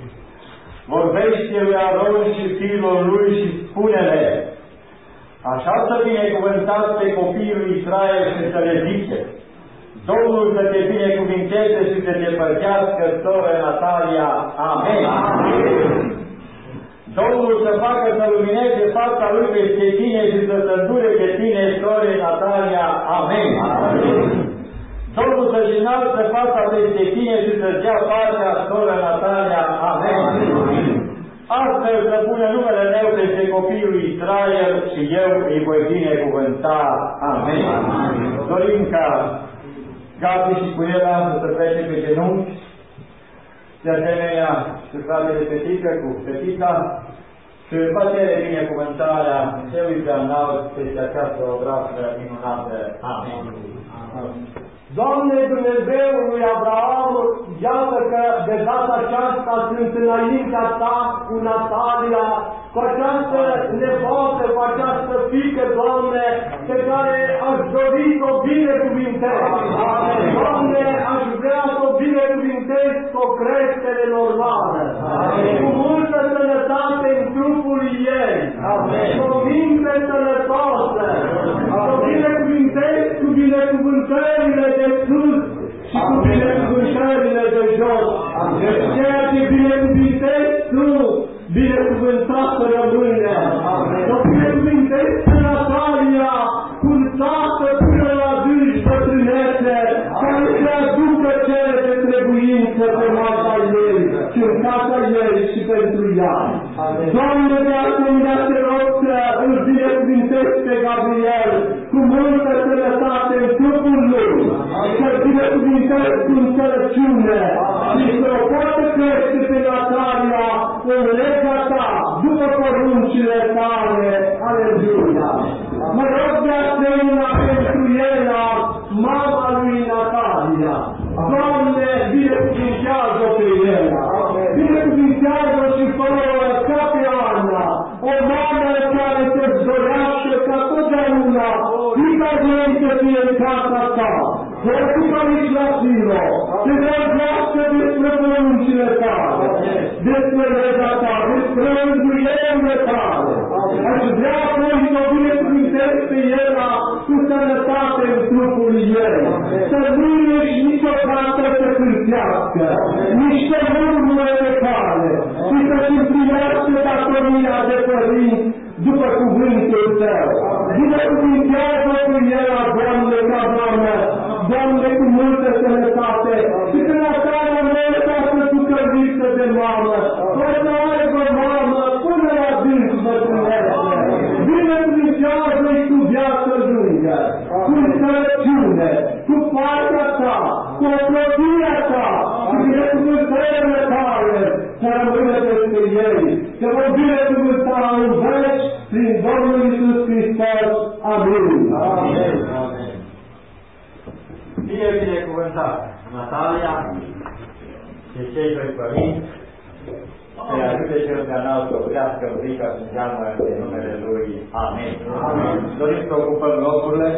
vorbește lui Aron și fiilor lui și spune-le: așa să binecuvântați pe copiii lui Israel și să le zice: Domnul să te binecuvinteze și să te păzească, soră Natalia. Amen. Amen. Domnul să facă să lumineze fața lui peste tine și să se îndure pe tine, soră Natalia. Amen. Amen. Domnul să-și înalță fața peste tine și să-ți dea pacea, soră Natalia. Amen. Amen. Astfel să pună numele meu peste copiii lui Israel și eu îi voi binecuvânta. Amen. Dorim ca Gabi și cu el să se plece pe genunchi, de asemenea și fratele Petrică cu fetița, și va cere binecuvântarea celui de înalt peste această obrață minunată. Amen. Doamne Dumnezeul lui Abraham, iată că de data aceasta sunt înaintea Ta cu Natalia, cu această nepoată, cu această fiică, Doamne, pe care aș dori să o binecuvintez. Doamne, aș vrea să o binecuvintez cu o creștere normală, cu multă sănătate în trupul ei, cu o minte sănătoasă, să o binecuvintez cu binecuvântările de sus și cu binecuvântările de jos. Deci ceea ce binecuvintezi tu, binecuvântat să rămâne. Să binecuvintezi pe Natalia cu un tată până la dânși bătrânețe, care să aducă cele de trebuință pe masa ei și în casa ei și pentru ea. Doamne, de asemenea te rog să îl binecuvintezi pe Gabriel cu multă sănătate în trupul lui, să-l binecuvintezi cu înțelepciune și să o poată crește pe Natalia în legea ta, după poruncile tale. Aleluia! Mă rog de asemenea pentru ea, mama lui Natalia. Doamne, binecuvintează pe ea, binecuvintează și fără ca pe Ana, o mamă care se-ți dorească ca totdeauna fica ei să fie în casa ta. Vor fi aici la Silo, te vorbească despre poruncile tale, despre legea ta, despre rânduielile tale. Aș vrea apoi să o binecuvintez pe ea cu sănătate în trupul ei, să nu ieși niciodată să cârtească, nici să murmure pe cale, și să-și împlinească datoria de părinți după cuvântul tău. Binecuvintează cu ea, Doamne, ca mamă, Doamne, cu multă sănătate, și când Natalia merge să rămână peste ei, să vă binecuvânta în veci prin Domnul Iisus Hristos. Amin. Amin. Fie binecuvântat Natalia și cei doi părinți, să-i ajute cel de înalt să oprească rubrica și înseamnă în numele Lui. Amin. Amin. Dorim să ocupăm locurile.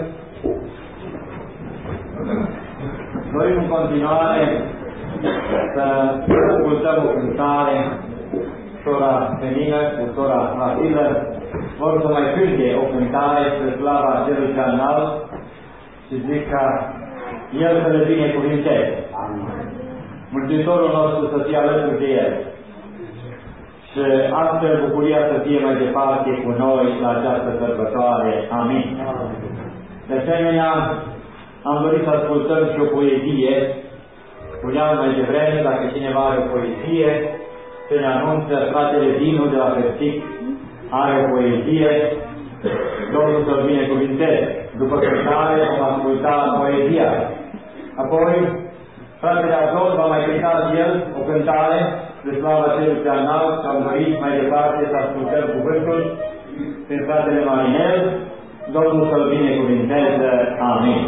Dorim în continuare să ascultăm o cântare, sora Fenină cu sora Matilă vor să mai cânte o cântare spre slava celui cel înalt și zic ca El să le binecuvinteze. Mântuitorul nostru să fie alături de El și astfel bucuria să fie mai departe cu noi la această sărbătoare. Amin. De asemenea, am dorit să ascultăm și o poezie. Spuneam mai devreme, dacă cineva are o poezie, să ne anunță. Fratele Dinu de la Persic are o poezie, Domnul să-l binecuvinteze. După cântare vom asculta poezia. Apoi, fratele Azor va mai cânta și el o cântare de slava celui prea înalt și am dorit mai departe să ascultăm cuvântul prin fratele Marinel. Domnul să-l binecuvinteze. Amin.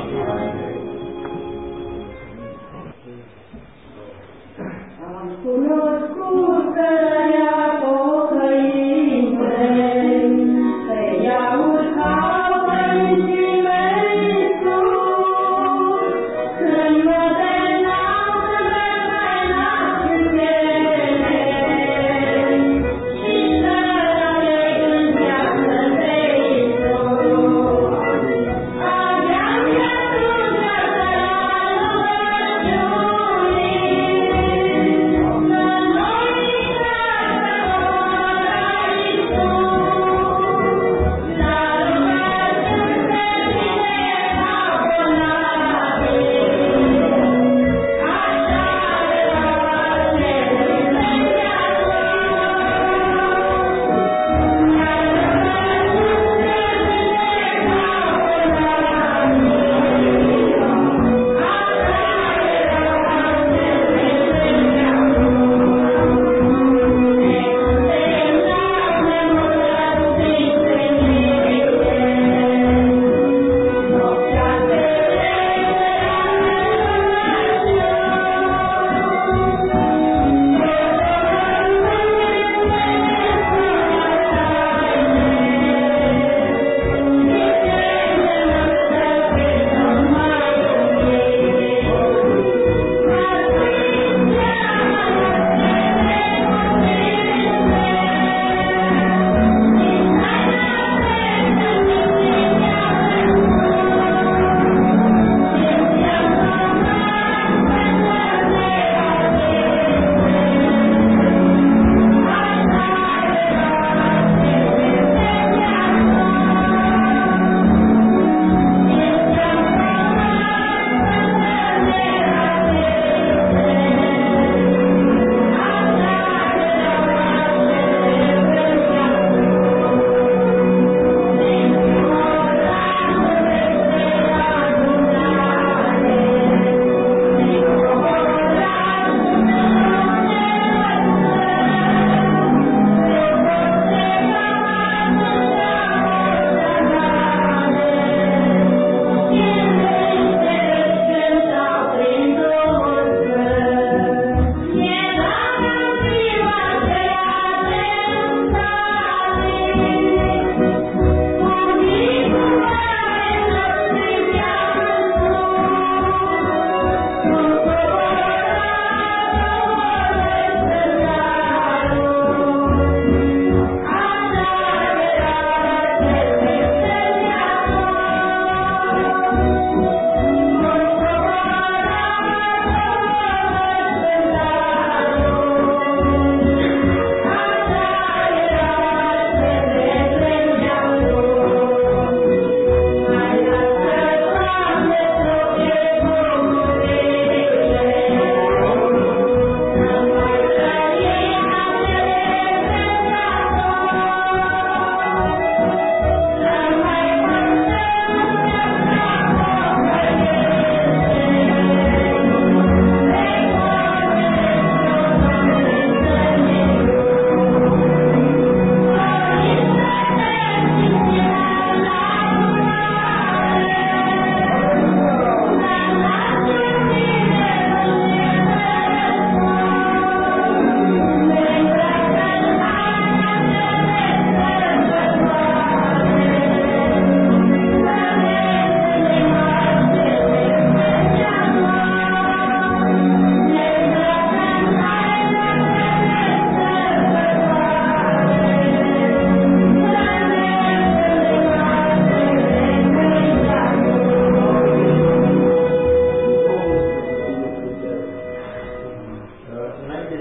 Am cunoscut că ea pocăințe, pe ea urcau părinții mei sus, când mă denau să merg în ele, și să aleg în viață de Iisus. Aveam căsuță să rugăciunii,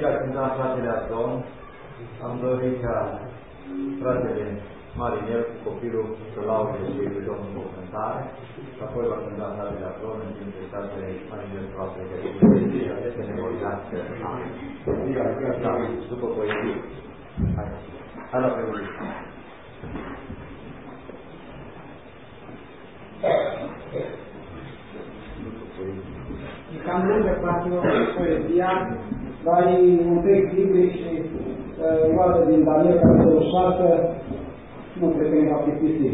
Înainte de a cânta fratele Adon, am dorit ca fratele Marinel cu copilul să laude și lui Domnul cu o cântare, și apoi va cânta fratele Adon, în timp ce fratele Marinel proaspă că să ne vorbească după poezie. Hai la preoție. Cam lângă fraților poezia, dar e un text biblic și luată din Daniel, capitolul 6, nu cred că ne va plictisi.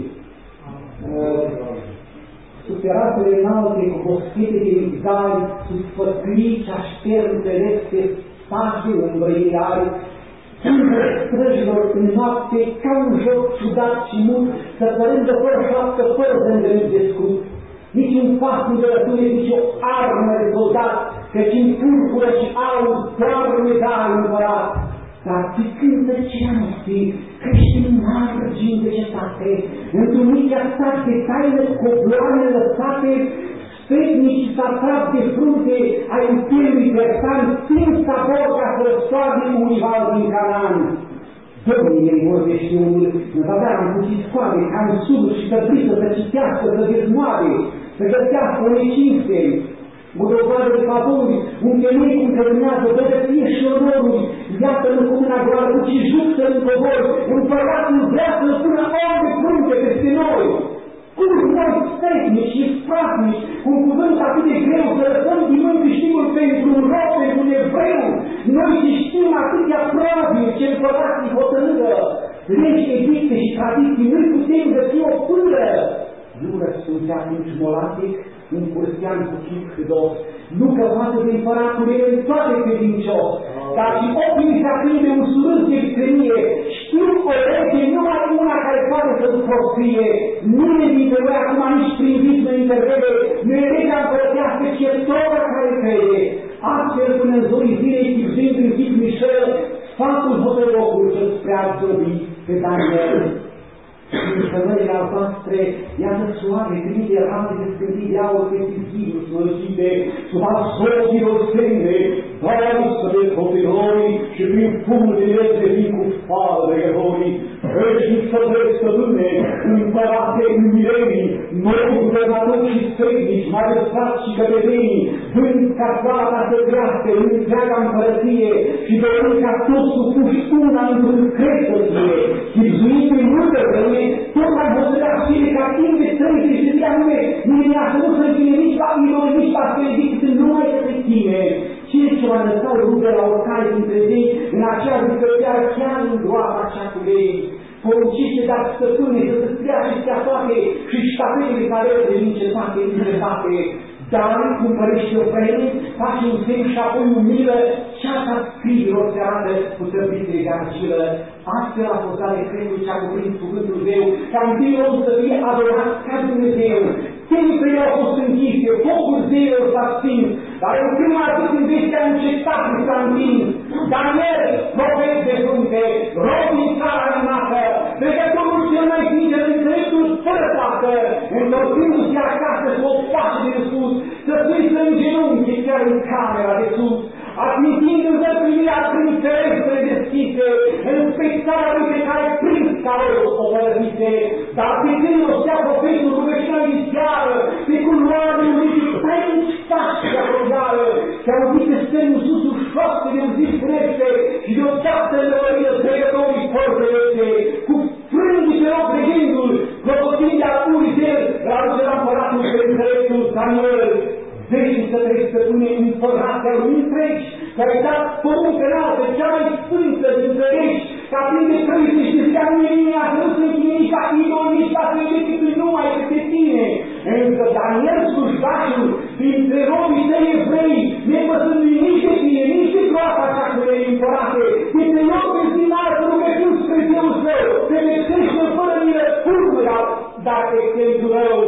Sub terasele înalte, cu boschete de izari, sub făclii ce aștept celeste, spații umbrăiari, între străjilor în noapte, ca un joc ciudat și mult, să părândă fără șoaptă, fără zângănit de scut. Nici un pas nu de rătune, nici o armă de soldat, căci în purpură și aur doar medalii împărat. Dar picând tăcerea noapte, crește margini de cetate, într-un micea state taină cobloane lăsate, sfetnici s-atrag de frunte ai imperiului persan, țin sabor ca să răstoarne unival din Canaan. Domnii vorbește unul, în vadaram cu scoade, ca în sudul și tăbliță să citească, să dezmoade, să găsească o necinste, o dovadă de favori, un temei cum cărânează, băgăție și onoruri, iată-l cu mâna goală, cu ce juxă în covor, împăratul vrea să-l pună om de frunte peste noi. Cum noi stătnici și spratnici, cu un cuvânt atât de greu, să lăsăm din mâini câștigul pentru un rob, pentru un evreu, noi și știm atâtea probabil ce împărații hotărâră, legi, edicte și tradiții, nu-i putem găsi o până. Nu răspunde atunci molatic, un cursian cu chip hâdos, nu că față de împăratul ei în toate credincios, dar și ochii se aprinde un surâs de vicrenie, știu o lege, numai una care poate să-ți proscrie, nimeni dintre voi acum nici prin vis nu intervede, nu e legea împărătească, ci e toată care crede. Astfel până în zorii zilei, chipzuind în chip Mișel, sfatul hotărocul să-ți prea absorbi pe Daniel. În sămânile albastre, iată soare, trimite rame de scândii de aur pe zidul slăjite, sub absorților semne, dausă de copilorii și prin fumul de lege vin cu fală de erorii, veșnic să drept stăpâne, împărate în milenii, noi guvernatori și stregnici, magistrați și căpetenii, vând ca plata să crească în întreaga împărăție și dorind ca toți supuși una într-un cred să fie, chipzuind în multă vreme, tot mai hotărât cele ca timp de 30 de zile anume, nimeni să nu se închine nici la idoli, nici la felicit, sunt numai de tine. Cine ce va lăsa rugă la oricare dintre ei, în acea zicăteară chiar în groapa cea cu ei, poruncește, dar stăpâne, să se strea și stea toate și ștafetele care din cetate, dar cumpărește o frăină, face un semn și apoi umilă, ceata scribilor se arată cu tăbitele de argilă. Astfel a fost decretul ce a cuprins cuvântul Deu, ca întâi om să fie adorat ca Dumnezeu. Templele au fost închise, focul zeilor s-a stins, dar în prima zi când vestea încetat s-a întins. Daniel, profet de frunte, rob din țara înaltă, trecătorul cel mai sincer în dreptul fără plată, întorcindu-se acasă cu o pace de sus, să spui să îngenunchi chiar în camera de sus, admitindu-se primirea prin ferestre deschise, în spectarea lui pe care prins Caros o părăsise, dar pe când o stea profetul rugăciunea inițială, pe culoare lui și tainici pași de apropiară, și auzit că semnul susul șoapte de un zi crește și deodată lăvările trecătorii forțelese, cu frângi pe loc de gândul, clopotind de apurii de el, la aduce la împăratul pe înțeleptul Daniel. Vezi să treci să pune împăratea lui întregi, care ai dat poruncă înaltă, cea mai sfântă dintre regi, ca prin de 30 de zile nu e nimeni să nu se închine nici la idol, nici la felicit, numai pe tine. Însă Daniel slujbașul, dintre robii tăi evrei, nepăsându-i nici de tine, nici de groapa cea cu ei împărate, dintre loc pe zi înaltă rugăciuni spre Deul său, te vexește fără milă purmă, dar exemplu rău.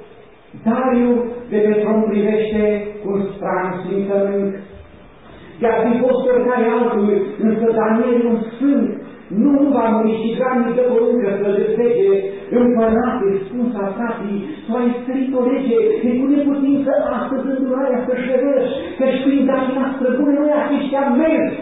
Dariu de pe tron privește cu un strang simțământ. I-ar fi fost oricare altul, însă Daniel un sfânt, nu va muri și granic de poruncă să destege. Împărate, spus a fratii, tu ai stărit o lege, de cu neputință astăzi îndurarea să-și reveși, că-și prin datina străbune noi aceștia mers și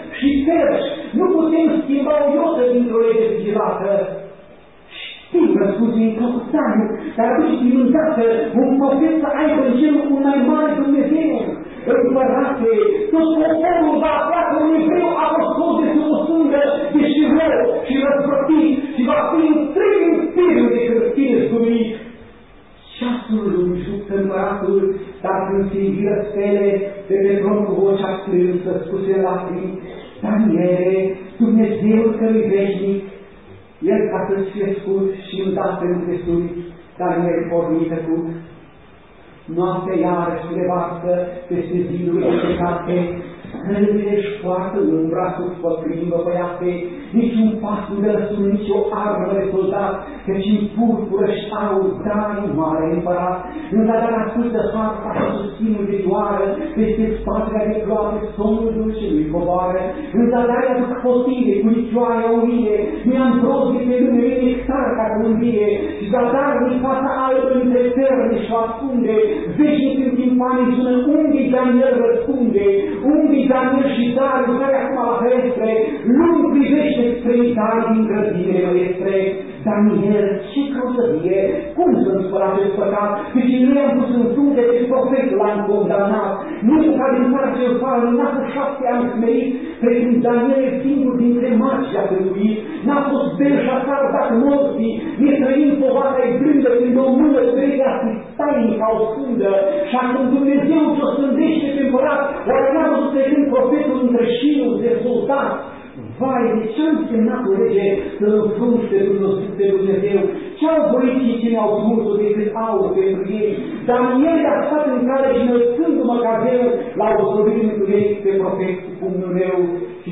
ferși, nu putem schimba o iotă dintr-o lege sigilată. Știm răspunsul introductariu, dar atunci din îndată un profet să aibă în cerul un mai mare Dumnezeu. Împărate, tot poporul va afla că un evreu a fost scos de sub o sândă de șirou și răzvrătit și va fi întreg imperiul de hârtire zguduit. Ceasul lui juctă împăratul, dar când se iviră stele, de pe tron cu vocea strânsă spuse lacrimi, Daniele, Dumnezeul cărui veșnic, el ca să-ți fie scurt și îndată întresuit, Daniel pornit tăcut. Noaptea iarăși revarsă peste zidul de cetate, scările își poartă umbra sub făcrimbă băiate, niciun pas nu dă răsun, nici o armă de soldat, căci în purpură și aur dai mare împărat, în zadar ascultă harta și susținul de doară, peste spatele de ploape somnul dulce lui coboară, în zadar aduc fotile cu nicioaia urie, mi-ambrozie pe lume nectar ca cu un vie, și zadar din fața albă între terne și o ascunde, veșnic în timpanii sună, unde-i Daniel răspunde, unde-i Daniel și Dariu, care acum la ferestre, lung privește spre Itai din grădine măestre. Daniel, ce cruzărie, cum să-mi spăra acest păcat, căci în lui am pus în frunte pe profet l-am condamnat, nu ca din țară ce-l fară, n-a fost 7 ani smerit, precum Daniel e singur dintre magi a tâlcuit, n-a fost Belșațar dat morții, ne trăim povara-i blândă când o mână trăia stainică o fundă, și acum Dumnezeu ce-o sândește pe împărat, oare n-a văzut trecând profetul între șinul de soldat? Vai, de ce-a însemnat o lege să înfrunți pe Dumnezeu? Ce-au voit și cine au smuls-o decât aur pentru ei? Dar el a stat în care și înălțându-mă ca zeu, l-au slăvit mântuiesc pe profet cu pumnul meu și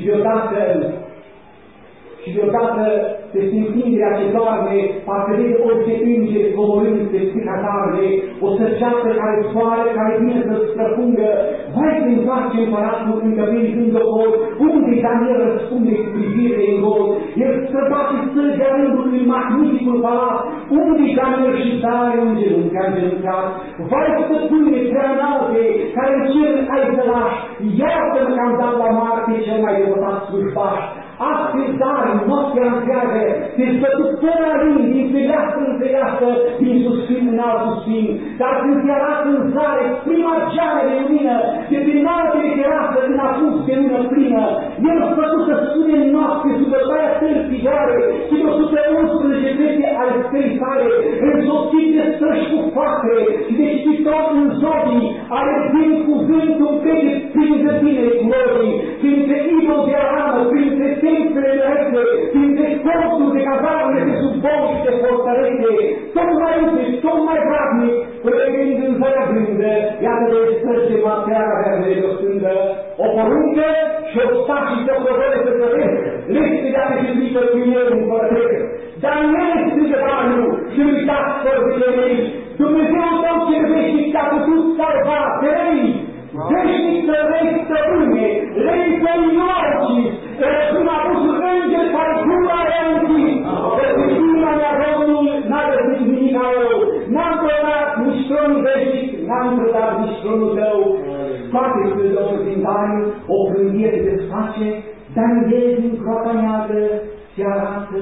deodată peste întinderea ce doarme, parcă vede orice îngeri coborând pe spica darme, o săgeată care soare, care vine să-ți străpungă, vai să întoarce împăratul încă vin ocol, unde Daniel răspunde cu privire în gol, el străbate stârgea rândul în magnificul palat, unde Daniel și Dariu în genunchi a îngenunchiat, vai stăpâne prea înalte, care în cer ai să lași, iartă-mă că am dat la moarte cel mai devotat slujbaș. Astfel, Dariu, noaptea întreagă, te-ți bătut fără rin, din fereastră în fereastră, din suspin în alt suspin, dar când te arată în zare, prima geană de lumină, de pe înalte de terasă, în apus de lună plină, el a făcut să spune în noapte, sub bătaia tării figare, și de 111 fete ale stării sale, însoțit de străși cu fatre, și de cititor în zodii, ale din cuvântul pete prin gătine culorii, printre idol de aramă, printre templele mărețe, printre corturi de cazarme de sub boli de fortărețe, tot mai iubit, tot mai vratnic, pregătind în zarea blândă, iată de străge mateara verde de o stândă, o poruncă și o stași de o provere să trăvesc, leste de apetită cu el în părătesc. Dar nu este strigă Dariu și uitați vorbile mei, Dumnezeu tău cel veșnic te-a putut salva, te răi, veșnic să răi stăpâne, lei să-i norci, cum a pus îngeri care gura i-a închis, răzvitima mea Domnul n-a găsit nimic a rău, n-am plătat nici tronul veșnic, n-am plătat nici tronul tău. Toate splendori din Dariu, o plângrie se desface, dar el din groapa neagră se arată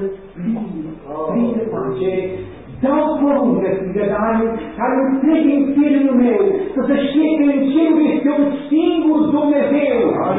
plin de pace. Dau poruncă, strigă Dariu, care întreg imperiul meu, să știe că în cerul este un singur Dumnezeu,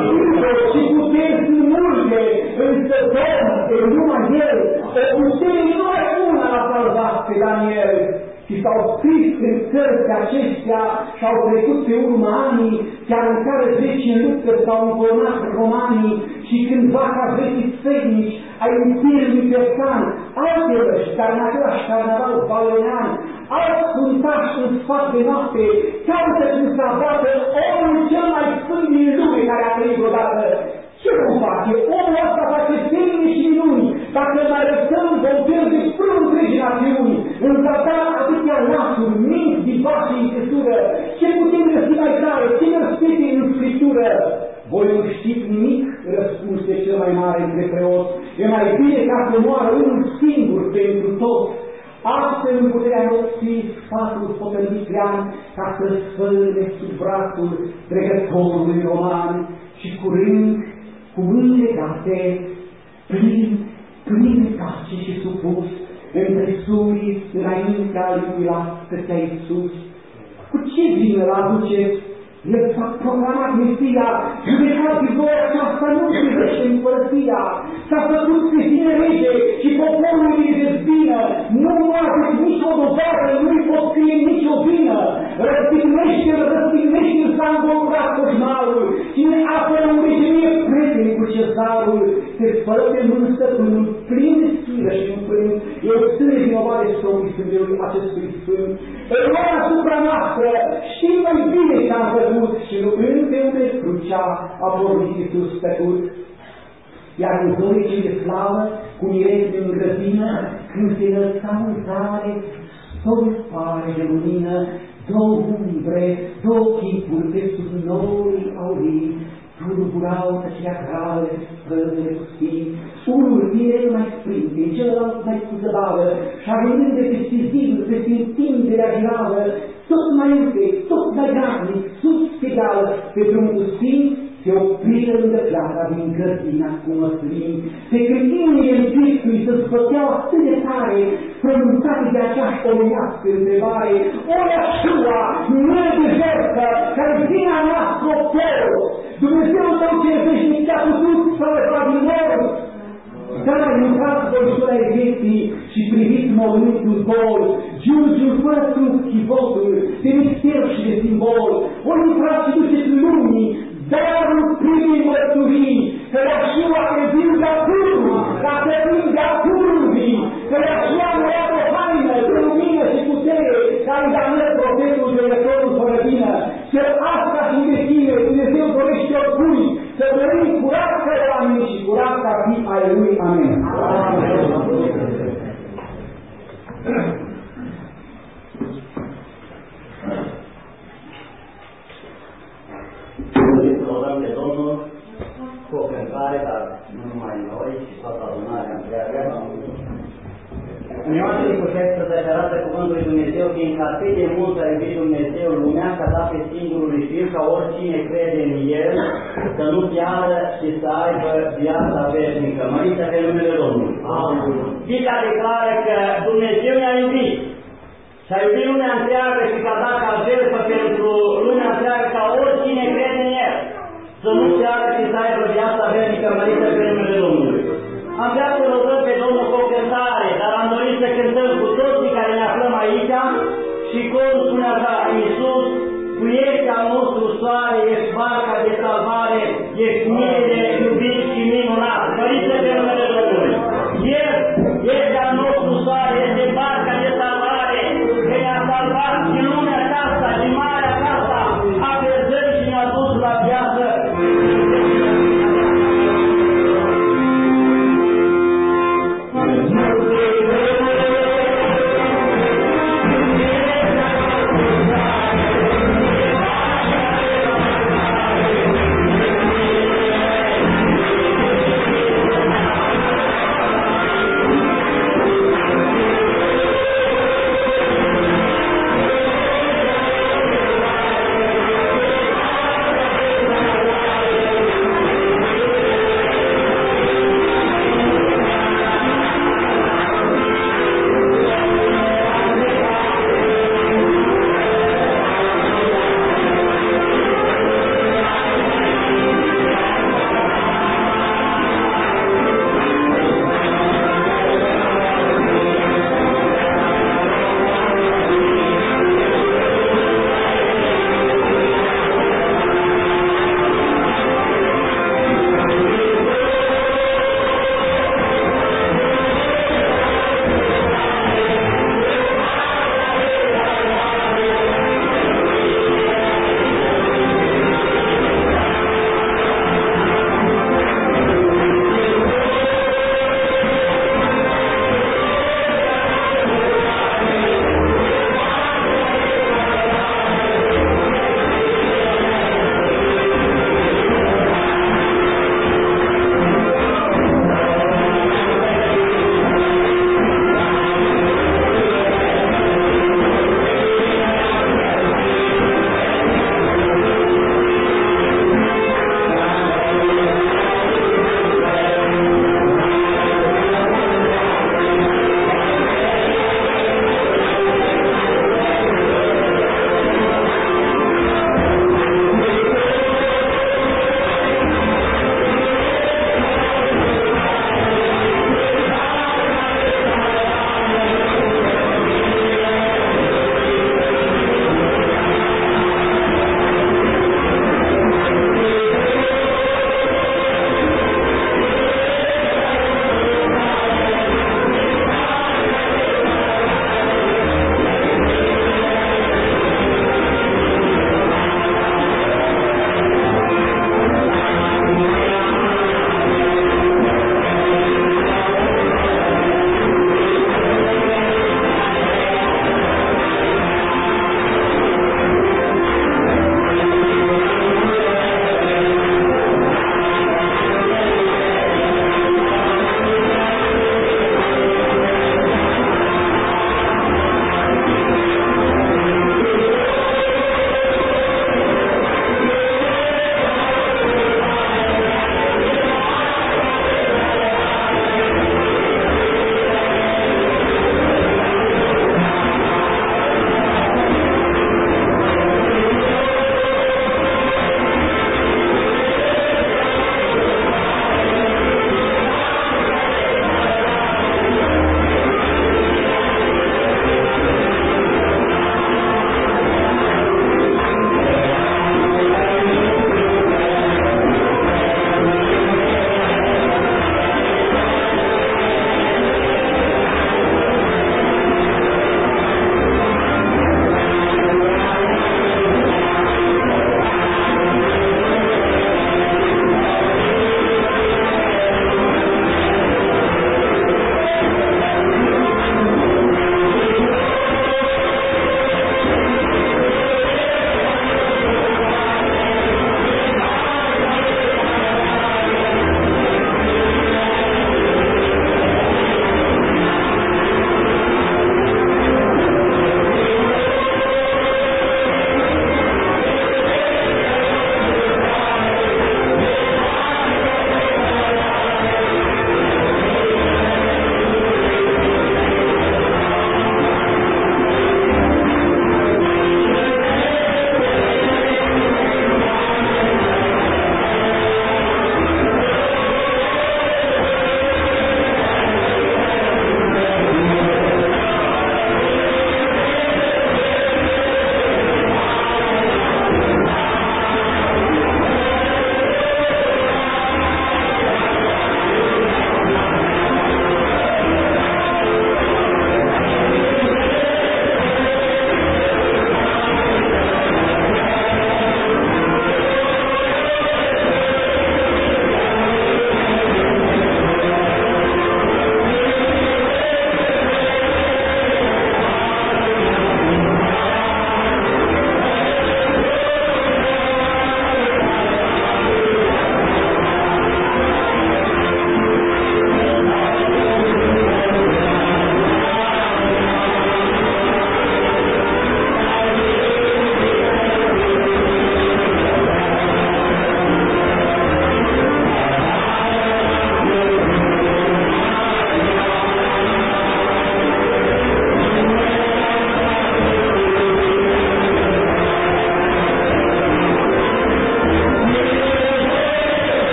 și puteri sunt multe, însă Domnul, numai El, o putere numai una l-a salvat pe Daniel. Și s-au scris în cărți acestea și au trecut pe urmă anii, chiar în care zeci în luptă s-au încolonat romanii și cândva ca vechii sfetnici ai imperiului persan, alte răși, care în același carnaval valenean, alți puntași în sfat de noapte, caută când să abată omul cel mai sfânt din lume care a trăit vreodată. Ce vom face? Omul ăsta face semne și minuni. Dacă mai lăsăm, vom pierde până întregi națiuni. În zadar atâtea lasuri, minți, dibași și încăsură. Ce putem găsi mai tare? Ce ne răspete în Scriptură? Voi nu știți nimic, răspunse cel mai mare între preoți. E mai bine ca să moară unul singur pentru toți. Astfel în puterea nopții sfatul Potălitrean ca să-l sfălne sub brațul dregătorului roman și curând cu mâini legate, plin de pace și supus, între suri, înaintea lui Pilat, stătea Iisus. Cu ce vină l-aduceți? El s-a proclamat Mesia, judecați voi aceasta, nu privește împărăția, s-a făcut pe sine rege și poporul îi dezbină, nu moarteți nici o dovadă, nu-i pot scrie nici o vină, răstignește-l s-a învolburat coșmarul, cine apără în regenie prieteni cu cezarul, se spără pe mână stăpânul, plin de sfiră și înfrânt, eu sunt vinovat de stropii sângelui acestui sfânt, îl luăm asupra noastră, știm mai bine ce-am făcut și lucrând pe unde crucea a pornit Iisus tăcut. Iar în zorii de slavă, cu mireți în grădină, când se lăsa în zare, stolpare de lumină, două umbre, două chipuri de sub norii aurii, turburau tăcerea grave, străzile pustii, unul tineri mai sprinte, celălalt mai cu zăbavă, și având de peste zidul, peste întinderea giravă, tot mai între, tot mai granic, sus egal, pe drum pustii, se opriră lângă plata din grădina cu măsline, pe când inimile în pieptului se zbăteau atât de tare, pronunțate de aceeași omenească întrebare, o Iesua, nedezertă, care vine a noastră popor, Dumnezeu tău cel veșnic te-a putut să lăsa din mor. Dar intrați băutura vieții și priviți mormântul gol, giurgiul fără trup chivotul, de mister și de simbol, ori intrați și duceți lumii, darul primii mărturii, că Iesua e viu de acum, ca să vin de acum vii, că Iesua nu ia o haină de lumină și putere, care îndeamnă profetul de rătorul fără vină, că asta și de tine Dumnezeu dorește oricui, să venim curat ca oamenii și curat ca fii ai Lui. Amen. Lăudăm pe Domnul cu o cântare, dar nu numai noi, ci toată adunarea întreagă. În Ioan 3,16 arată cuvântul lui Dumnezeu, fiindcă atât de mult a iubit Dumnezeu lumea, că a dat pe singurul lui Fiu, ca oricine crede în El, să nu piară și să aibă viața veșnică. Măriți pe numele Domnului. Biblica declară că Dumnezeu ne-a iubit. Și a iubit lumea întreagă și că a dat ca jertfă pentru lumea întreagă, ca oricine crede în El, să nu piară și să aibă viața veșnică. Măriți